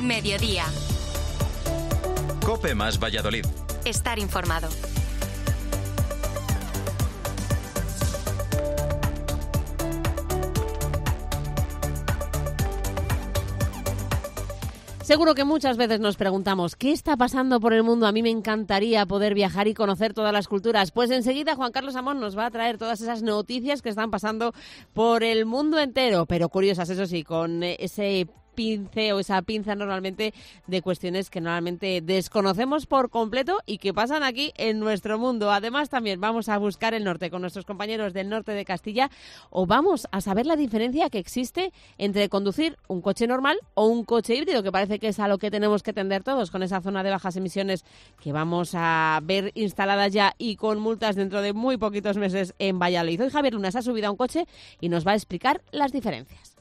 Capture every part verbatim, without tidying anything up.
Mediodía. COPE más Valladolid. Estar informado. Seguro que muchas veces nos preguntamos, ¿qué está pasando por el mundo? A mí me encantaría poder viajar y conocer todas las culturas. Pues enseguida Juan Carlos Amón nos va a traer todas esas noticias que están pasando por el mundo entero, pero curiosas, eso sí, con ese pince o esa pinza normalmente de cuestiones que normalmente desconocemos por completo y que pasan aquí en nuestro mundo. Además, también vamos a buscar el norte con nuestros compañeros del norte de Castilla o vamos a saber la diferencia que existe entre conducir un coche normal o un coche híbrido, que parece que es a lo que tenemos que tender todos con esa zona de bajas emisiones que vamos a ver instalada ya y con multas dentro de muy poquitos meses en Valladolid. Hoy Javier Luna se ha subido a un coche y nos va a explicar las diferencias.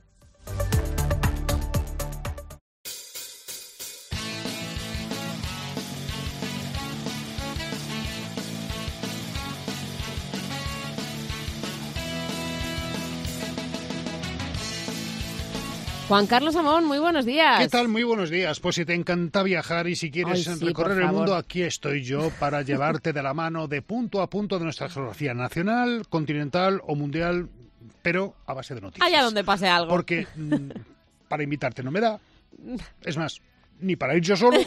Juan Carlos Amón, muy buenos días. ¿Qué tal? Muy buenos días. Pues si te encanta viajar y si quieres Ay, sí, recorrer el mundo, aquí estoy yo para llevarte de la mano de punto a punto de nuestra geografía nacional, continental o mundial, pero a base de noticias. Allá donde pase algo. Porque mmm, para invitarte no me da, es más, ni para ir yo solo,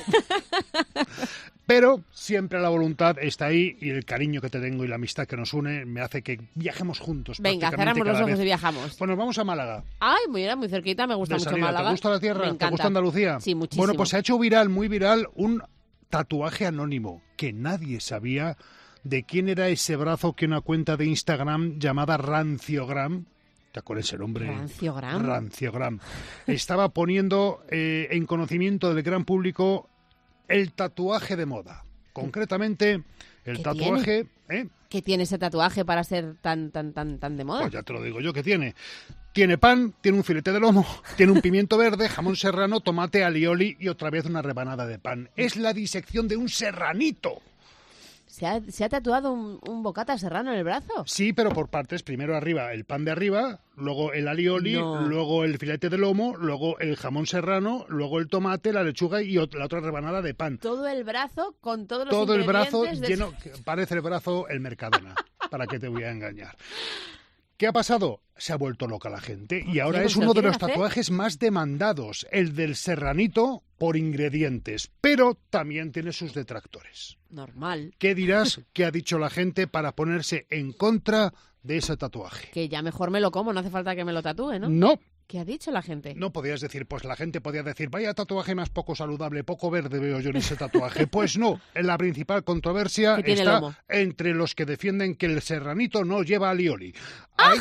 pero siempre la voluntad está ahí y el cariño que te tengo y la amistad que nos une me hace que viajemos juntos. Venga, cerramos los ojos y viajamos. Pues nos vamos a Málaga. Ay, muy bien, muy cerquita, me gusta de mucho salida. Málaga. ¿Te gusta la tierra? Me encanta. ¿Te gusta Andalucía? Sí, muchísimo. Bueno, pues se ha hecho viral, muy viral, un tatuaje anónimo que nadie sabía de quién era ese brazo que una cuenta de Instagram llamada Ranciogram, ¿te acuerdas ese nombre? Ranciogram. Ranciogram. Estaba poniendo eh, en conocimiento del gran público el tatuaje de moda. Concretamente, el ¿Qué tatuaje... tiene? ¿eh? ¿Qué tiene ese tatuaje para ser tan tan tan tan de moda? Pues ya te lo digo yo, ¿qué tiene? Tiene pan, tiene un filete de lomo, tiene un pimiento verde, jamón serrano, tomate, alioli y otra vez una rebanada de pan. Es la disección de un serranito. ¿Se ha, ¿Se ha tatuado un, un bocata serrano en el brazo? Sí, pero por partes. Primero arriba el pan de arriba, luego el alioli, No. luego el filete de lomo, luego el jamón serrano, luego el tomate, la lechuga y ot- la otra rebanada de pan. Todo el brazo con todos los Todo el brazo ingredientes de- lleno, que parece el brazo el Mercadona, ¿para qué te voy a engañar? ¿Qué ha pasado? Se ha vuelto loca la gente y ahora qué? es ¿Pues uno lo de los quieren hacer? tatuajes más demandados, el del serranito por ingredientes, pero también tiene sus detractores. Normal. ¿Qué dirás que ha dicho la gente para ponerse en contra de ese tatuaje? Que ya mejor me lo como, no hace falta que me lo tatúe, ¿no? No, ¿Qué ha dicho la gente? no podías decir, pues la gente podía decir, vaya tatuaje más poco saludable, poco verde veo yo en ese tatuaje. Pues no, la principal controversia Que tiene está lomo. entre los que defienden que el serranito no lleva alioli. Ahí,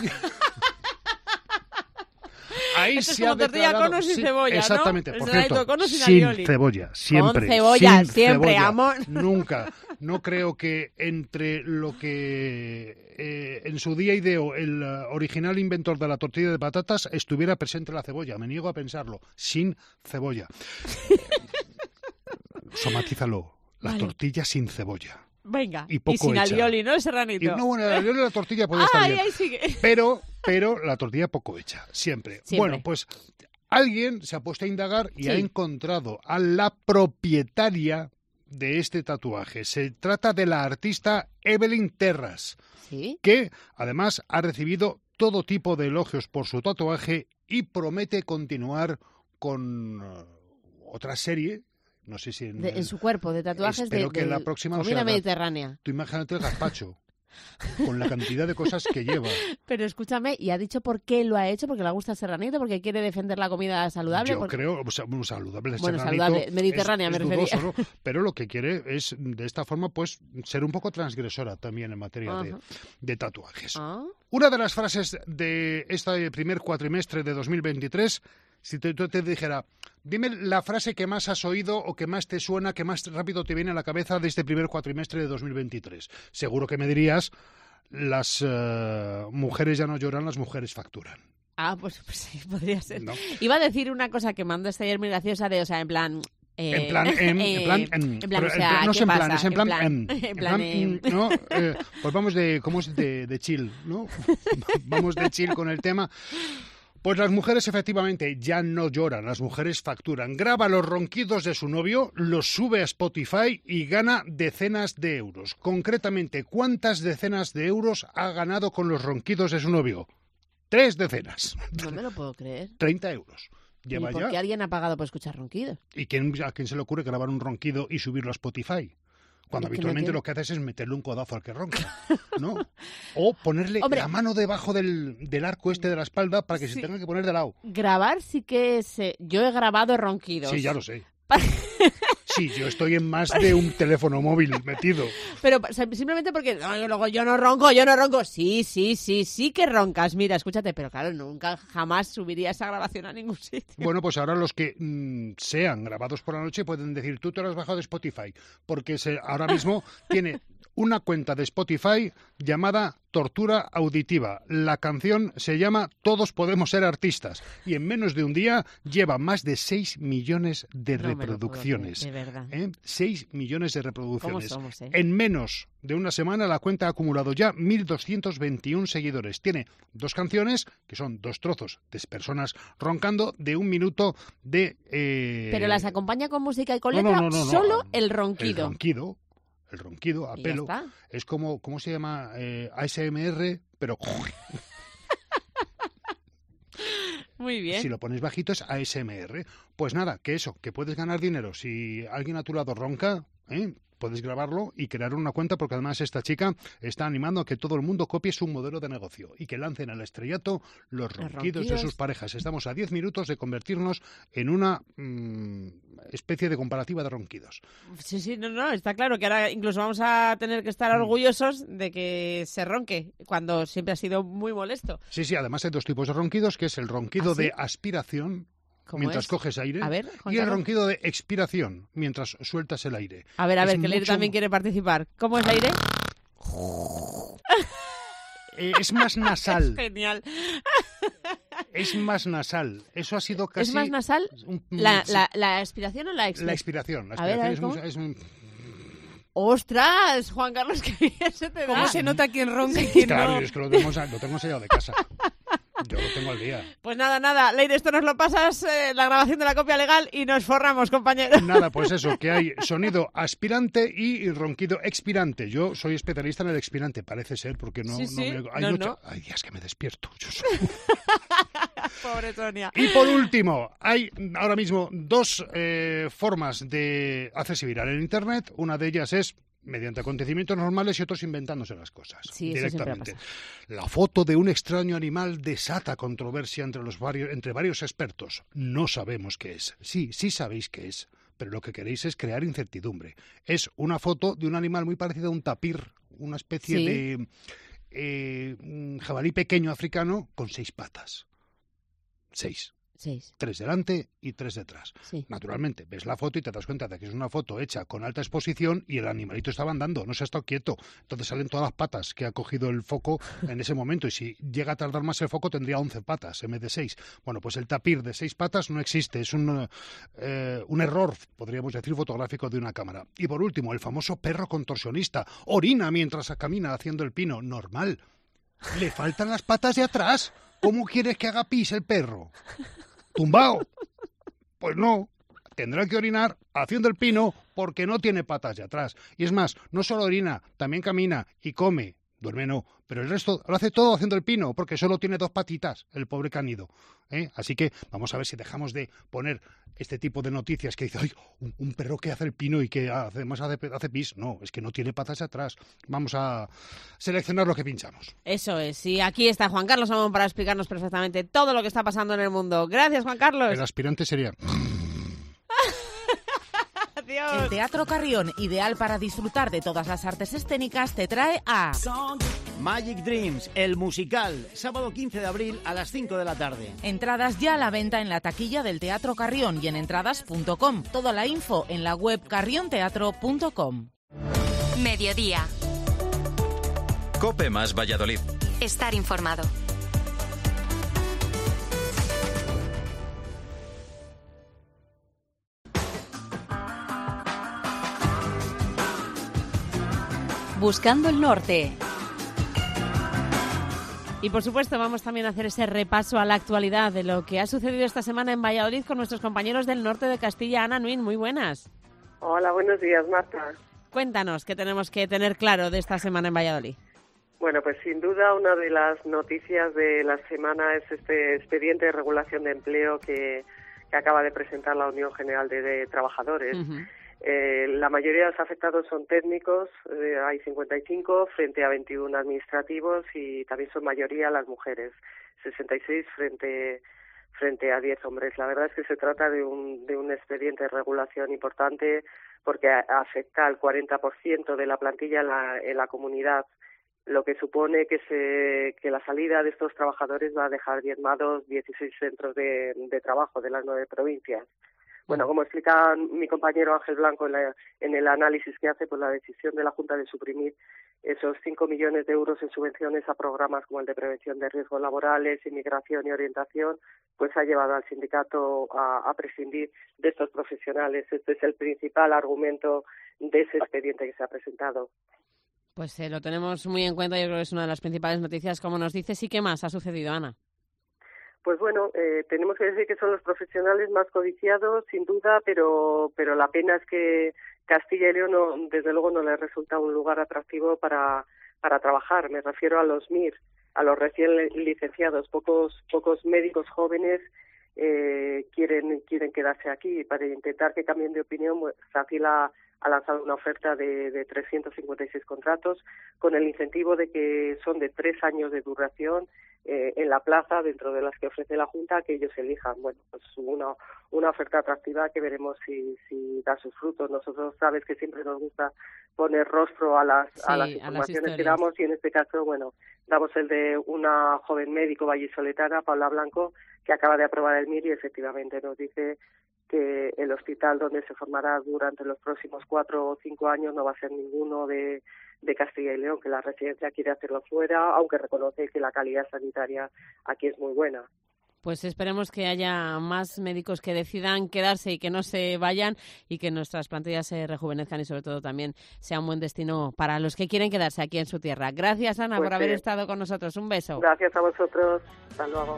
ahí Esto es se ha como tortilla declarado... con o sin sí, cebolla, ¿no? exactamente, El por serranito cierto, con o sin sin alioli. cebolla, siempre. Con cebolla, sin siempre, cebolla. amor. Nunca. No creo que entre lo que eh, en su día ideó el uh, original inventor de la tortilla de patatas estuviera presente la cebolla. Me niego a pensarlo. Sin cebolla. Somatízalo. La Vale. tortilla sin cebolla. Venga, Y poco sin hecha. alioli, ¿no? El Y serranito. no, bueno, la, la tortilla puede estar Ay, bien. ahí sigue. Pero, pero la tortilla poco hecha, siempre. Siempre. Bueno, pues alguien se ha puesto a indagar y Sí. ha encontrado a la propietaria de este tatuaje. Se trata de la artista Evelyn Terras, ¿Sí? que además ha recibido todo tipo de elogios por su tatuaje y promete continuar con uh, otra serie. No sé si en, De- en su cuerpo, de tatuajes de, Espero que de la próxima no comida sea la- mediterránea. Tú imagínate el gazpacho, con la cantidad de cosas que lleva. Pero escúchame, ¿y ha dicho por qué lo ha hecho? ¿Porque le gusta el serranito? ¿Porque quiere defender la comida saludable? Yo Porque- creo, o sea, bueno, saludable. Bueno, serranito saludable, mediterránea es, me es refería. dudoso, ¿no? Pero lo que quiere es, de esta forma, pues, ser un poco transgresora también en materia de, Ajá. de tatuajes. Ah, Una de las frases de este primer cuatrimestre de dos mil veintitrés, si te, yo te dijera, dime la frase que más has oído o que más te suena, que más rápido te viene a la cabeza de este primer cuatrimestre de dos mil veintitrés. Seguro que me dirías, las eh, mujeres ya no lloran, las mujeres facturan. ah pues, pues sí, podría ser. ¿No? Iba a decir una cosa que mandó esta ayer muy graciosa de, o sea, en plan... eh, En plan, em, eh, en plan, em, en plan, pero o en sea, plan- no ¿qué es en plan, pasa? es en plan, em, en en plan, plan, em. em, ¿no? Eh, pues vamos de, ¿cómo es? De, de chill, ¿no? Vamos de chill con el tema. Pues las mujeres efectivamente ya no lloran, las mujeres facturan. Graba los ronquidos de su novio, los sube a Spotify y gana decenas de euros. Concretamente, ¿cuántas decenas de euros ha ganado con los ronquidos de su novio? Tres decenas. No me lo puedo creer. treinta euros. Lleva ¿Y por ya. qué alguien ha pagado por escuchar ronquidos? ¿Y quién, a quién se le ocurre grabar un ronquido y subirlo a Spotify? Cuando Es que habitualmente no lo que haces es meterle un codazo al que ronca, ¿no? O ponerle Hombre, la mano debajo del, del arco este de la espalda para que sí. se tenga que poner de lado. Grabar sí que es... eh, Yo he grabado ronquidos. Sí, ya lo sé. Sí, yo estoy en más de un teléfono móvil metido. Pero o sea, simplemente porque no, yo, luego yo no ronco, yo no ronco. Sí, sí, sí, sí que roncas. Mira, escúchate, pero claro, nunca, jamás subiría esa grabación a ningún sitio. Bueno, pues ahora los que mmm, sean grabados por la noche pueden decir, tú te lo has bajado de Spotify, porque se, ahora mismo tiene una cuenta de Spotify llamada Tortura Auditiva. La canción se llama Todos podemos ser artistas y en menos de un día lleva más de seis millones de No me lo puedo reproducciones. creer, de verdad. ¿Eh? seis millones de reproducciones. ¿Cómo somos, eh? En menos de una semana la cuenta ha acumulado ya mil doscientos veintiuno seguidores. Tiene dos canciones, que son dos trozos de personas roncando, de un minuto de... Eh... Pero las acompaña con música y con No, no, letra, no, no, no. solo el ronquido. El ronquido. El ronquido a Y ya pelo está. es como, ¿cómo se llama? Eh, A S M R, pero Muy bien. si lo pones bajito es A S M R. Pues nada, que eso, que puedes ganar dinero. Si alguien a tu lado ronca, ¿eh? puedes grabarlo y crear una cuenta, porque además esta chica está animando a que todo el mundo copie su modelo de negocio y que lancen al estrellato los ronquidos, ronquidos. de sus parejas. Estamos a diez minutos de convertirnos en una mmm, especie de comparativa de ronquidos. Sí, sí, no, no, está claro que ahora incluso vamos a tener que estar orgullosos de que se ronque, cuando siempre ha sido muy molesto. Sí, sí, además hay dos tipos de ronquidos, que es el ronquido ¿Ah, sí? de aspiración, ¿Cómo mientras es? coges aire, A ver, Juan y el Carlos. ronquido de expiración, mientras sueltas el aire. A ver, a Es ver, que Leire mucho- también quiere participar. ¿Cómo es aire? Eh, es más nasal, Genial. es más nasal. Eso ha sido casi... ¿Es más nasal? un- ¿La, sí, la, la expiración o la la expiración? expiración. La A ver, a ver, expiración es, un- es un- ¡Ostras, Juan Carlos, qué bien se te da! ¿Cómo se nota quién ronca y quién Claro, no? es que lo tengo, lo tengo sellado de casa. Yo lo tengo al día. Pues nada, nada, Leire, esto nos lo pasas, eh, la grabación de la copia legal y nos forramos, compañero. Nada, pues eso, que hay sonido aspirante y ronquido expirante. Yo soy especialista en el expirante, parece ser, porque no, Sí, no sí, me... Hay, no, noche- no. hay días que me despierto. Yo soy... Pobre Sonia. Y por último, hay ahora mismo dos eh, formas de hacerse viral en Internet. Una de ellas es mediante acontecimientos normales y otros inventándose las cosas Sí, eso siempre ha directamente. La foto de un extraño animal desata controversia entre, los varios, entre varios expertos. No sabemos qué es. Sí, sí sabéis qué es, pero lo que queréis es crear incertidumbre. Es una foto de un animal muy parecido a un tapir, una especie Sí. de eh, un jabalí pequeño africano con seis patas. Seis. Seis, Tres delante y tres detrás. sí. Naturalmente, ves la foto y te das cuenta de que es una foto hecha con alta exposición y el animalito estaba andando, no se ha estado quieto. Entonces salen todas las patas que ha cogido el foco en ese momento y si llega a tardar más el foco tendría once patas en vez de seis. Bueno, pues el tapir de seis patas no existe, es un, eh, un error, podríamos decir, fotográfico de una cámara. Y por último, el famoso perro contorsionista. Orina mientras camina haciendo el pino. Normal. Le faltan las patas de atrás. ¿Cómo quieres que haga pis el perro? ¿Tumbao? Pues no, tendrá que orinar haciendo el pino porque no tiene patas de atrás. Y es más, no solo orina, también camina y come. Duerme no, pero el resto lo hace todo haciendo el pino porque solo tiene dos patitas, el pobre canido. ¿eh? Así que vamos a ver si dejamos de poner este tipo de noticias que dice, ¡ay, un, un perro que hace el pino y que además hace, hace pis! No, es que no tiene patas de atrás. Vamos a seleccionar lo que pinchamos. Eso es, y aquí está Juan Carlos Amón para explicarnos perfectamente todo lo que está pasando en el mundo. Gracias, Juan Carlos. El aspirante sería... Adiós. El Teatro Carrión, ideal para disfrutar de todas las artes escénicas, te trae a... Magic Dreams, el musical, sábado quince de abril a las cinco de la tarde. Entradas ya a la venta en la taquilla del Teatro Carrión y en entradas punto com. Toda la info en la web carrionteatro punto com. Mediodía. COPE más Valladolid. Estar informado. Buscando el norte. Y por supuesto vamos también a hacer ese repaso a la actualidad de lo que ha sucedido esta semana en Valladolid con nuestros compañeros del norte de Castilla. Ana Nuín, muy buenas. Hola, buenos días, Marta. Cuéntanos, ¿qué tenemos que tener claro de esta semana en Valladolid? Bueno, pues sin duda una de las noticias de la semana es este expediente de regulación de empleo que, que acaba de presentar la Unión General de, de Trabajadores. Uh-huh. Eh, la mayoría de los afectados son técnicos, eh, hay cincuenta y cinco frente a veintiuno administrativos y también son mayoría las mujeres, sesenta y seis frente frente a diez hombres. La verdad es que se trata de un, de un expediente de regulación importante porque afecta al cuarenta por ciento de la plantilla en la, en la comunidad, lo que supone que se que la salida de estos trabajadores va a dejar diezmados dieciséis centros de, de trabajo de las nueve provincias. Bueno, como explica mi compañero Ángel Blanco en, la, en el análisis que hace, pues la decisión de la Junta de suprimir esos cinco millones de euros en subvenciones a programas como el de prevención de riesgos laborales, inmigración y orientación, pues ha llevado al sindicato a, a prescindir de estos profesionales. Este es el principal argumento de ese expediente que se ha presentado. Pues eh, lo tenemos muy en cuenta, yo creo que es una de las principales noticias, como nos dices. ¿Y qué más ha sucedido, Ana? Pues bueno, eh, tenemos que decir que son los profesionales más codiciados, sin duda, pero pero la pena es que Castilla y León, no, desde luego, no les resulta un lugar atractivo para para trabajar. Me refiero a los M I R, a los recién licenciados. Pocos pocos médicos jóvenes eh, quieren quieren quedarse aquí. Para intentar que cambien de opinión, pues, Sacila ha lanzado una oferta de, de trescientos cincuenta y seis contratos con el incentivo de que son de tres años de duración eh, en la plaza dentro de las que ofrece la Junta, que ellos elijan. Bueno, pues una una oferta atractiva que veremos si, si da sus frutos. Nosotros sabes que siempre nos gusta poner rostro a las, sí, a las informaciones a las que damos y en este caso, bueno, damos el de una joven médico vallisoletana, Paula Blanco, que acaba de aprobar el M I R y efectivamente nos dice que el hospital donde se formará durante los próximos cuatro o cinco años no va a ser ninguno de, de Castilla y León, que la residencia quiere hacerlo fuera, aunque reconoce que la calidad sanitaria aquí es muy buena. Pues esperemos que haya más médicos que decidan quedarse y que no se vayan y que nuestras plantillas se rejuvenezcan y sobre todo también sea un buen destino para los que quieren quedarse aquí en su tierra. Gracias, Ana, pues por haber sí. estado con nosotros. Un beso. Gracias a vosotros. Hasta luego.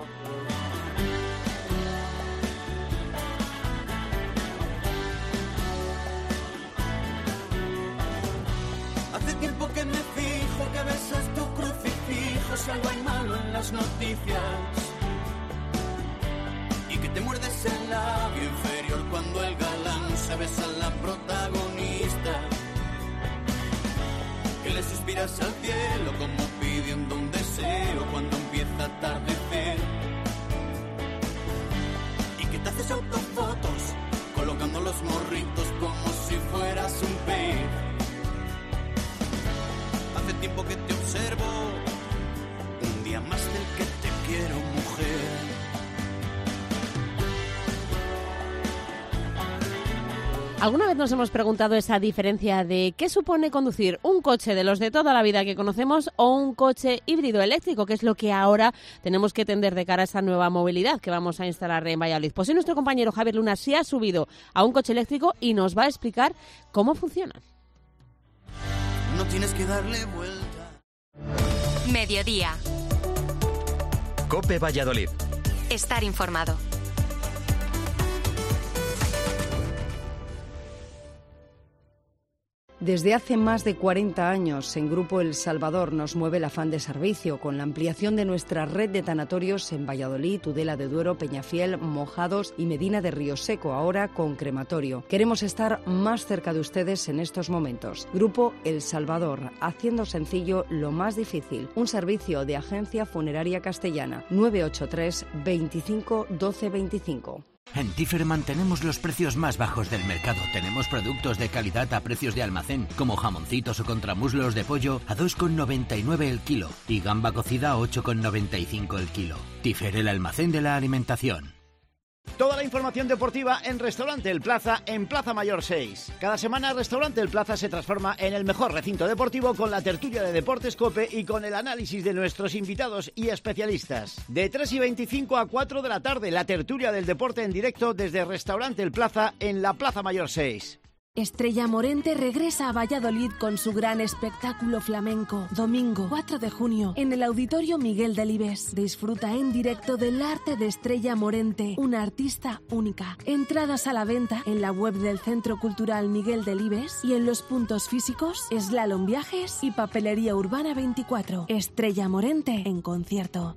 Hace tiempo que me fijo que besas tu crucifijo si algo hay malo en las noticias y que te muerdes el labio inferior cuando el galán se besa a la protagonista, que le suspiras al cielo como pidiendo un deseo cuando empieza a atardecer y que te haces autofotos colocando los morritos como si fueras un pez. Hace tiempo que te observo, un día más del que te quiero, mujer. ¿Alguna vez nos hemos preguntado esa diferencia de qué supone conducir un coche de los de toda la vida que conocemos o un coche híbrido eléctrico, que es lo que ahora tenemos que tender de cara a esa nueva movilidad que vamos a instalar en Valladolid? Pues hoy nuestro compañero Javier Luna se ha subido a un coche eléctrico y nos va a explicar cómo funciona. No tienes que darle vuelta. Mediodía. COPE Valladolid. Estar informado. Desde hace más de cuarenta años, en Grupo El Salvador nos mueve el afán de servicio, con la ampliación de nuestra red de tanatorios en Valladolid, Tudela de Duero, Peñafiel, Mojados y Medina de Río Seco, ahora con crematorio. Queremos estar más cerca de ustedes en estos momentos. Grupo El Salvador, haciendo sencillo lo más difícil. Un servicio de Agencia Funeraria Castellana. nueve ocho tres, veinticinco, doce veinticinco. En Tifer mantenemos los precios más bajos del mercado. Tenemos productos de calidad a precios de almacén, como jamoncitos o contramuslos de pollo a dos con noventa y nueve el kilo y gamba cocida a ocho con noventa y cinco el kilo. Tifer, el almacén de la alimentación. Toda la información deportiva en Restaurante El Plaza, en Plaza Mayor seis. Cada semana Restaurante El Plaza se transforma en el mejor recinto deportivo con la tertulia de Deportes COPE y con el análisis de nuestros invitados y especialistas. De tres y veinticinco a cuatro de la tarde, la tertulia del deporte en directo desde Restaurante El Plaza en la Plaza Mayor seis. Estrella Morente regresa a Valladolid con su gran espectáculo flamenco. Domingo cuatro de junio, en el Auditorio Miguel Delibes. Disfruta en directo del arte de Estrella Morente, una artista única. Entradas a la venta en la web del Centro Cultural Miguel Delibes y en los puntos físicos Slalom Viajes y Papelería Urbana veinticuatro. Estrella Morente en concierto.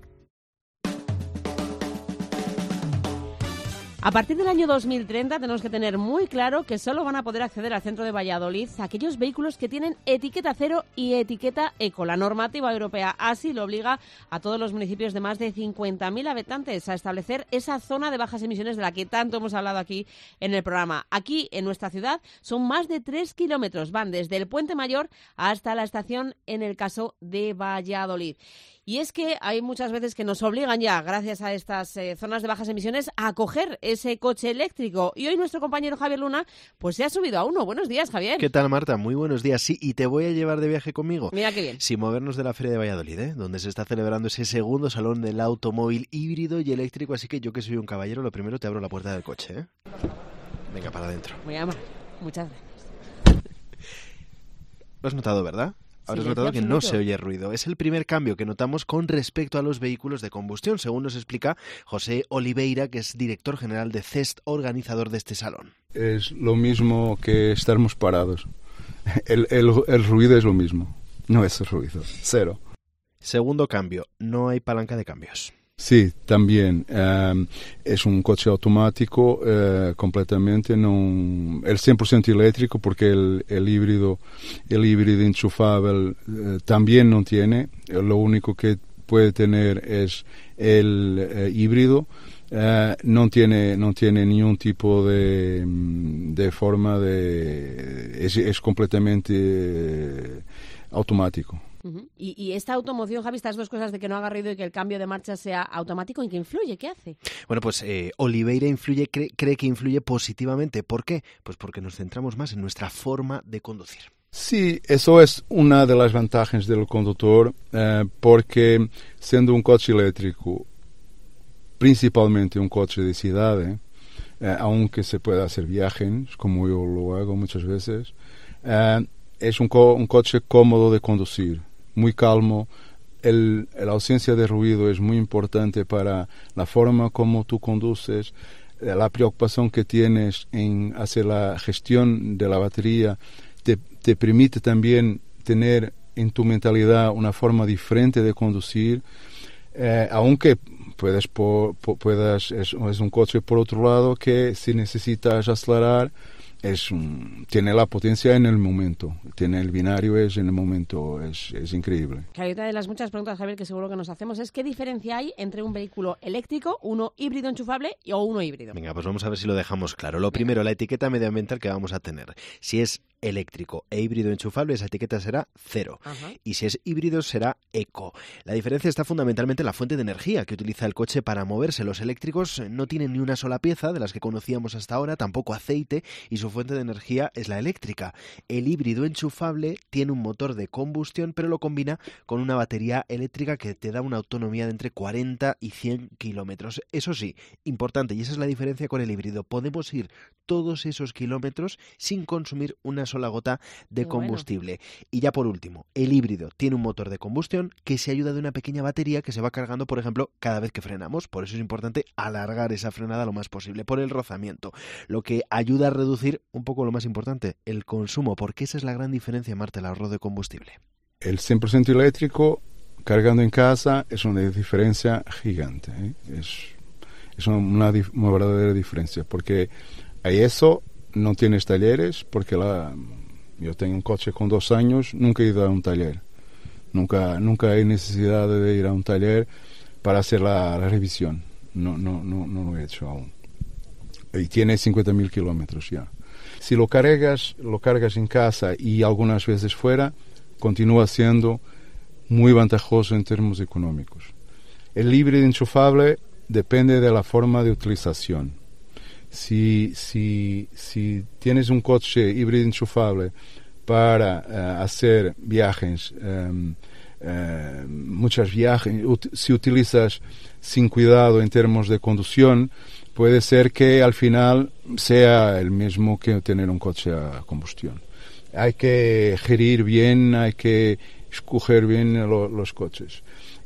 A partir del año dos mil treinta tenemos que tener muy claro que solo van a poder acceder al centro de Valladolid aquellos vehículos que tienen etiqueta cero y etiqueta eco. La normativa europea así lo obliga a todos los municipios de más de cincuenta mil habitantes a establecer esa zona de bajas emisiones de la que tanto hemos hablado aquí en el programa. Aquí, en nuestra ciudad, son más de tres kilómetros. Van desde el Puente Mayor hasta la estación en el caso de Valladolid. Y es que hay muchas veces que nos obligan ya, gracias a estas eh, zonas de bajas emisiones, a coger ese coche eléctrico. Y hoy nuestro compañero Javier Luna pues se ha subido a uno. Buenos días, Javier. ¿Qué tal, Marta? Muy buenos días. Sí, y te voy a llevar de viaje conmigo. Mira qué bien. Sin movernos de la Feria de Valladolid, ¿eh? Donde se está celebrando ese segundo salón del automóvil híbrido y eléctrico. Así que yo, que soy un caballero, lo primero te abro la puerta del coche, ¿eh? Venga, para adentro. Muy amable. Muchas gracias. Lo has notado, ¿verdad? Habrás Sí, notado que no absoluto. se oye ruido. Es el primer cambio que notamos con respecto a los vehículos de combustión, según nos explica José Oliveira, que es director general de C E S T, organizador de este salón. Es lo mismo que estarmos parados. El, el, el ruido es lo mismo. No es ruido. Cero. Segundo cambio, no hay palanca de cambios. Sí, también. Um, es un coche automático uh, completamente, no, el cien por ciento eléctrico, porque el, el híbrido el híbrido enchufable uh, también no tiene. Lo único que puede tener es el uh, híbrido. Uh, no tiene no tiene ningún tipo de, de forma de... es, es completamente uh, automático. Uh-huh. Y, y esta automoción, Javi, estas dos cosas de que no haga ruido y que el cambio de marcha sea automático, ¿en qué influye? ¿Qué hace? Bueno, pues eh, Oliveira influye, cree, cree que influye positivamente. ¿Por qué? Pues porque nos centramos más en nuestra forma de conducir. Sí, eso es una de las ventajas del conductor, eh, porque siendo un coche eléctrico, principalmente un coche de ciudad, eh, eh, aunque se pueda hacer viajes, como yo lo hago muchas veces, eh, es un, co- un coche cómodo de conducir, muy calmo. El, la ausencia de ruido es muy importante para la forma como tú conduces, eh, la preocupación que tienes en hacer la gestión de la batería te, te permite también tener en tu mentalidad una forma diferente de conducir, eh, aunque puedes, por, por, puedas, es, es un coche por otro lado que si necesitas acelerar, es un, tiene la potencia en el momento, tiene el binario es en el momento, es, es increíble. Claro, una de las muchas preguntas, Javier, que seguro que nos hacemos es ¿qué diferencia hay entre un vehículo eléctrico, uno híbrido enchufable o uno híbrido? Venga, pues vamos a ver si lo dejamos claro. Lo primero, la etiqueta medioambiental que vamos a tener. Si es eléctrico e híbrido enchufable, esa etiqueta será cero. Ajá. Y si es híbrido, será eco. La diferencia está fundamentalmente en la fuente de energía que utiliza el coche para moverse. Los eléctricos no tienen ni una sola pieza de las que conocíamos hasta ahora, tampoco aceite, y su fuente de energía es la eléctrica. El híbrido enchufable tiene un motor de combustión, pero lo combina con una batería eléctrica que te da una autonomía de entre cuarenta y cien kilómetros. Eso sí, importante, y esa es la diferencia con el híbrido. Podemos ir todos esos kilómetros sin consumir una sola gota de Qué combustible. Bueno. Y ya por último, el híbrido tiene un motor de combustión que se ayuda de una pequeña batería que se va cargando, por ejemplo, cada vez que frenamos. Por eso es importante alargar esa frenada lo más posible, por el rozamiento, lo que ayuda a reducir un poco lo más importante, el consumo, porque esa es la gran diferencia, Marta, el ahorro de combustible. El cien por ciento eléctrico cargando en casa es una diferencia gigante, ¿eh? es, es una, una, una verdadera diferencia, porque a eso no tienes talleres, porque la, yo tengo un coche con dos años, nunca he ido a un taller, nunca nunca hay necesidad de ir a un taller para hacer la, la revisión, no, no, no, no lo he hecho aún. Y tiene cincuenta mil kilómetros ya. Si lo cargas, lo cargas en casa y algunas veces fuera, continúa siendo muy ventajoso en términos económicos. El híbrido enchufable depende de la forma de utilización. Si, si, si tienes un coche híbrido enchufable para uh, hacer viajes, um, uh, muchos viajes, ut- si utilizas sin cuidado en términos de conducción, puede ser que al final sea el mismo que tener un coche a combustión. Hay que gerir bien, hay que escoger bien lo, los coches.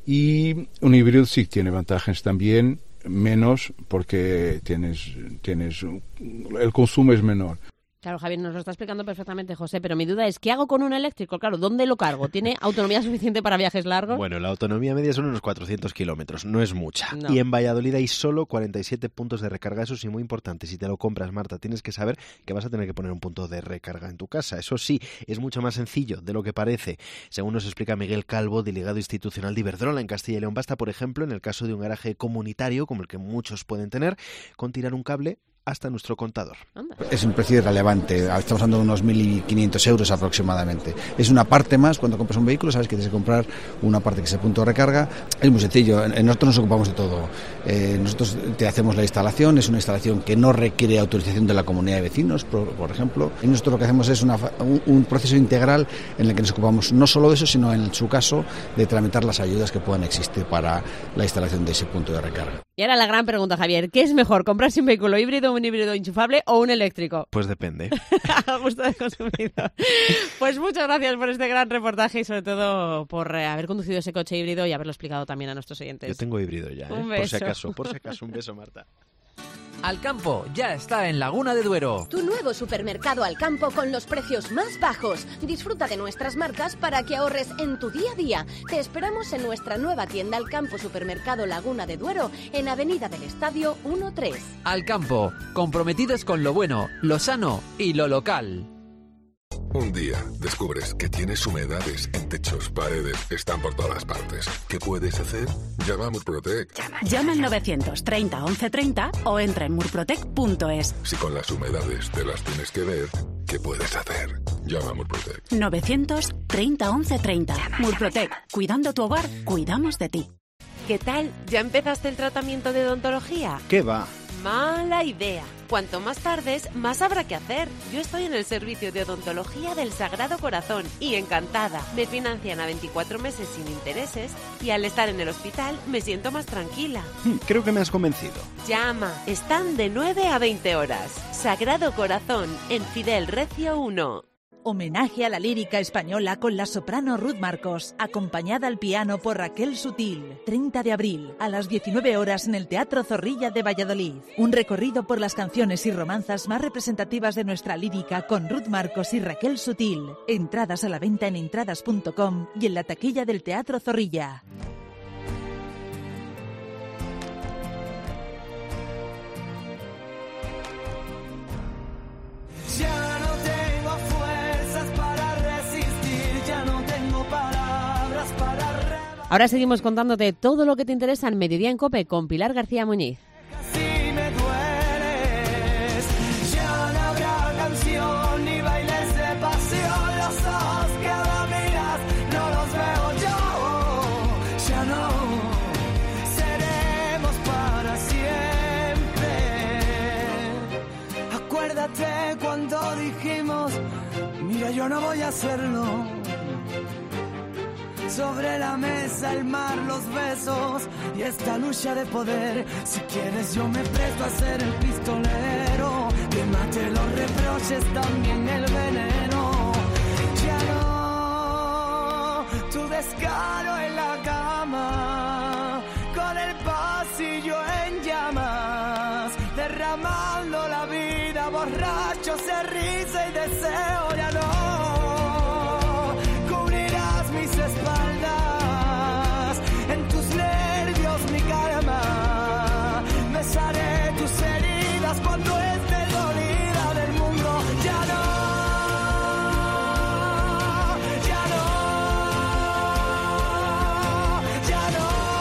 Y un híbrido sí tiene ventajas también, menos porque tienes, tienes el consumo es menor. Claro, Javier, nos lo está explicando perfectamente José, pero mi duda es, ¿qué hago con un eléctrico? Claro, ¿dónde lo cargo? ¿Tiene autonomía suficiente para viajes largos? Bueno, la autonomía media son unos cuatrocientos kilómetros, no es mucha. No. Y en Valladolid hay solo cuarenta y siete puntos de recarga, eso sí, muy importante. Si te lo compras, Marta, tienes que saber que vas a tener que poner un punto de recarga en tu casa. Eso sí, es mucho más sencillo de lo que parece. Según nos explica Miguel Calvo, delegado institucional de Iberdrola en Castilla y León, basta, por ejemplo, en el caso de un garaje comunitario, como el que muchos pueden tener, con tirar un cable hasta nuestro contador. Anda. Es un precio irrelevante, estamos hablando de unos mil quinientos euros aproximadamente. Es una parte más, cuando compras un vehículo sabes que tienes que comprar una parte que es el punto de recarga. Es muy sencillo, nosotros nos ocupamos de todo. Eh, nosotros te hacemos la instalación, es una instalación que no requiere autorización de la comunidad de vecinos, por, por ejemplo. Y nosotros lo que hacemos es una, un, un proceso integral en el que nos ocupamos no solo de eso, sino en su caso de tramitar las ayudas que puedan existir para la instalación de ese punto de recarga. Y ahora la gran pregunta, Javier, ¿qué es mejor, comprarse un vehículo híbrido, un híbrido enchufable o un eléctrico? Pues depende. A gusto del consumidor. Pues muchas gracias por este gran reportaje y sobre todo por eh, haber conducido ese coche híbrido y haberlo explicado también a nuestros oyentes. Yo tengo híbrido ya, ¿eh? Un beso. Por si acaso, por si acaso. Un beso, Marta. Alcampo ya está en Laguna de Duero. Tu nuevo supermercado Alcampo con los precios más bajos. Disfruta de nuestras marcas para que ahorres en tu día a día. Te esperamos en nuestra nueva tienda Alcampo Supermercado Laguna de Duero en Avenida del Estadio uno tres. Alcampo, comprometidos con lo bueno, lo sano y lo local. Un día descubres que tienes humedades en techos, paredes, están por todas partes. ¿Qué puedes hacer? Llama a Murprotec. Llama, Llama al novecientos treinta once treinta o entra en murprotec punto es. Si con las humedades te las tienes que ver, ¿qué puedes hacer? Llama a Murprotec. novecientos treinta once treinta. Llama, Murprotec. Llama. Cuidando tu hogar, cuidamos de ti. ¿Qué tal? ¿Ya empezaste el tratamiento de odontología? ¿Qué va? Mala idea. Cuanto más tardes, más habrá que hacer. Yo estoy en el servicio de odontología del Sagrado Corazón y encantada. Me financian a veinticuatro meses sin intereses y al estar en el hospital me siento más tranquila. Creo que me has convencido. Llama. Están de nueve a veinte horas. Sagrado Corazón, en Fidel Recio uno. Homenaje a la lírica española con la soprano Ruth Marcos, acompañada al piano por Raquel Sutil. treinta de abril, a las diecinueve horas en el Teatro Zorrilla de Valladolid. Un recorrido por las canciones y romanzas más representativas de nuestra lírica con Ruth Marcos y Raquel Sutil. Entradas a la venta en entradas punto com y en la taquilla del Teatro Zorrilla. Ya no tengo fuerzas para resistir, ya no tengo palabras para rebatir. Ahora seguimos contándote todo lo que te interesa en Mediodía en COPE con Pilar García Muñiz. Si me dueles, ya no habrá canción ni bailes de pasión. Los ojos que ahora miras no los veo yo. Ya no seremos para siempre. Acuérdate cuando dijimos, mira, yo no voy a hacerlo. Sobre la mesa el mar, los besos y esta lucha de poder. Si quieres yo me presto a ser el pistolero, que mate los reproches, también el veneno. Ya no tu descaro en la cama, con el pasillo en llamas, derramando la vida, borrachos de risa y deseo. Ya no mis espaldas, en tus nervios mi calma, besaré tus heridas cuando esté dolida del mundo. Ya no, ya no, ya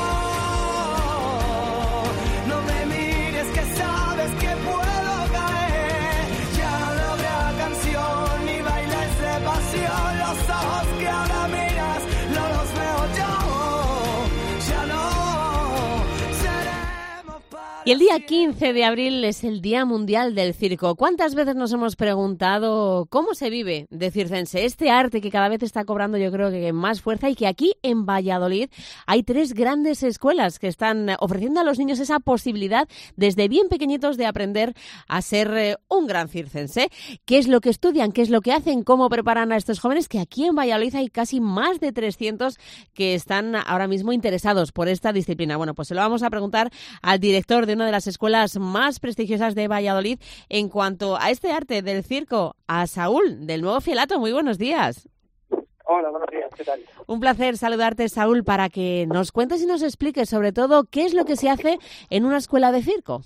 no, no me mires que sabes que puedo caer. Ya no habrá canción ni bailes de pasión, los ojos que ahora miras no los veo yo, ya no seremos para... Y el día quince de abril es el Día Mundial del Circo. ¿Cuántas veces nos hemos preguntado cómo se vive de circense? Este arte que cada vez está cobrando, yo creo que más fuerza, y que aquí en Valladolid hay tres grandes escuelas que están ofreciendo a los niños esa posibilidad desde bien pequeñitos de aprender a ser eh, un gran circense. ¿Qué es lo que estudian? ¿Qué es lo que hacen? ¿Cómo preparan a estos jóvenes? Que aquí en Valladolid hay casi más de trescientos que están ahora mismo interesados por esta disciplina. Bueno, pues se lo vamos a preguntar al director de una de las escuelas más prestigiosas de Valladolid en cuanto a este arte del circo, a Saúl, del Nuevo Fielato. Muy buenos días. Hola, buenos días, ¿qué tal? Un placer saludarte, Saúl, para que nos cuentes y nos expliques sobre todo qué es lo que se hace en una escuela de circo.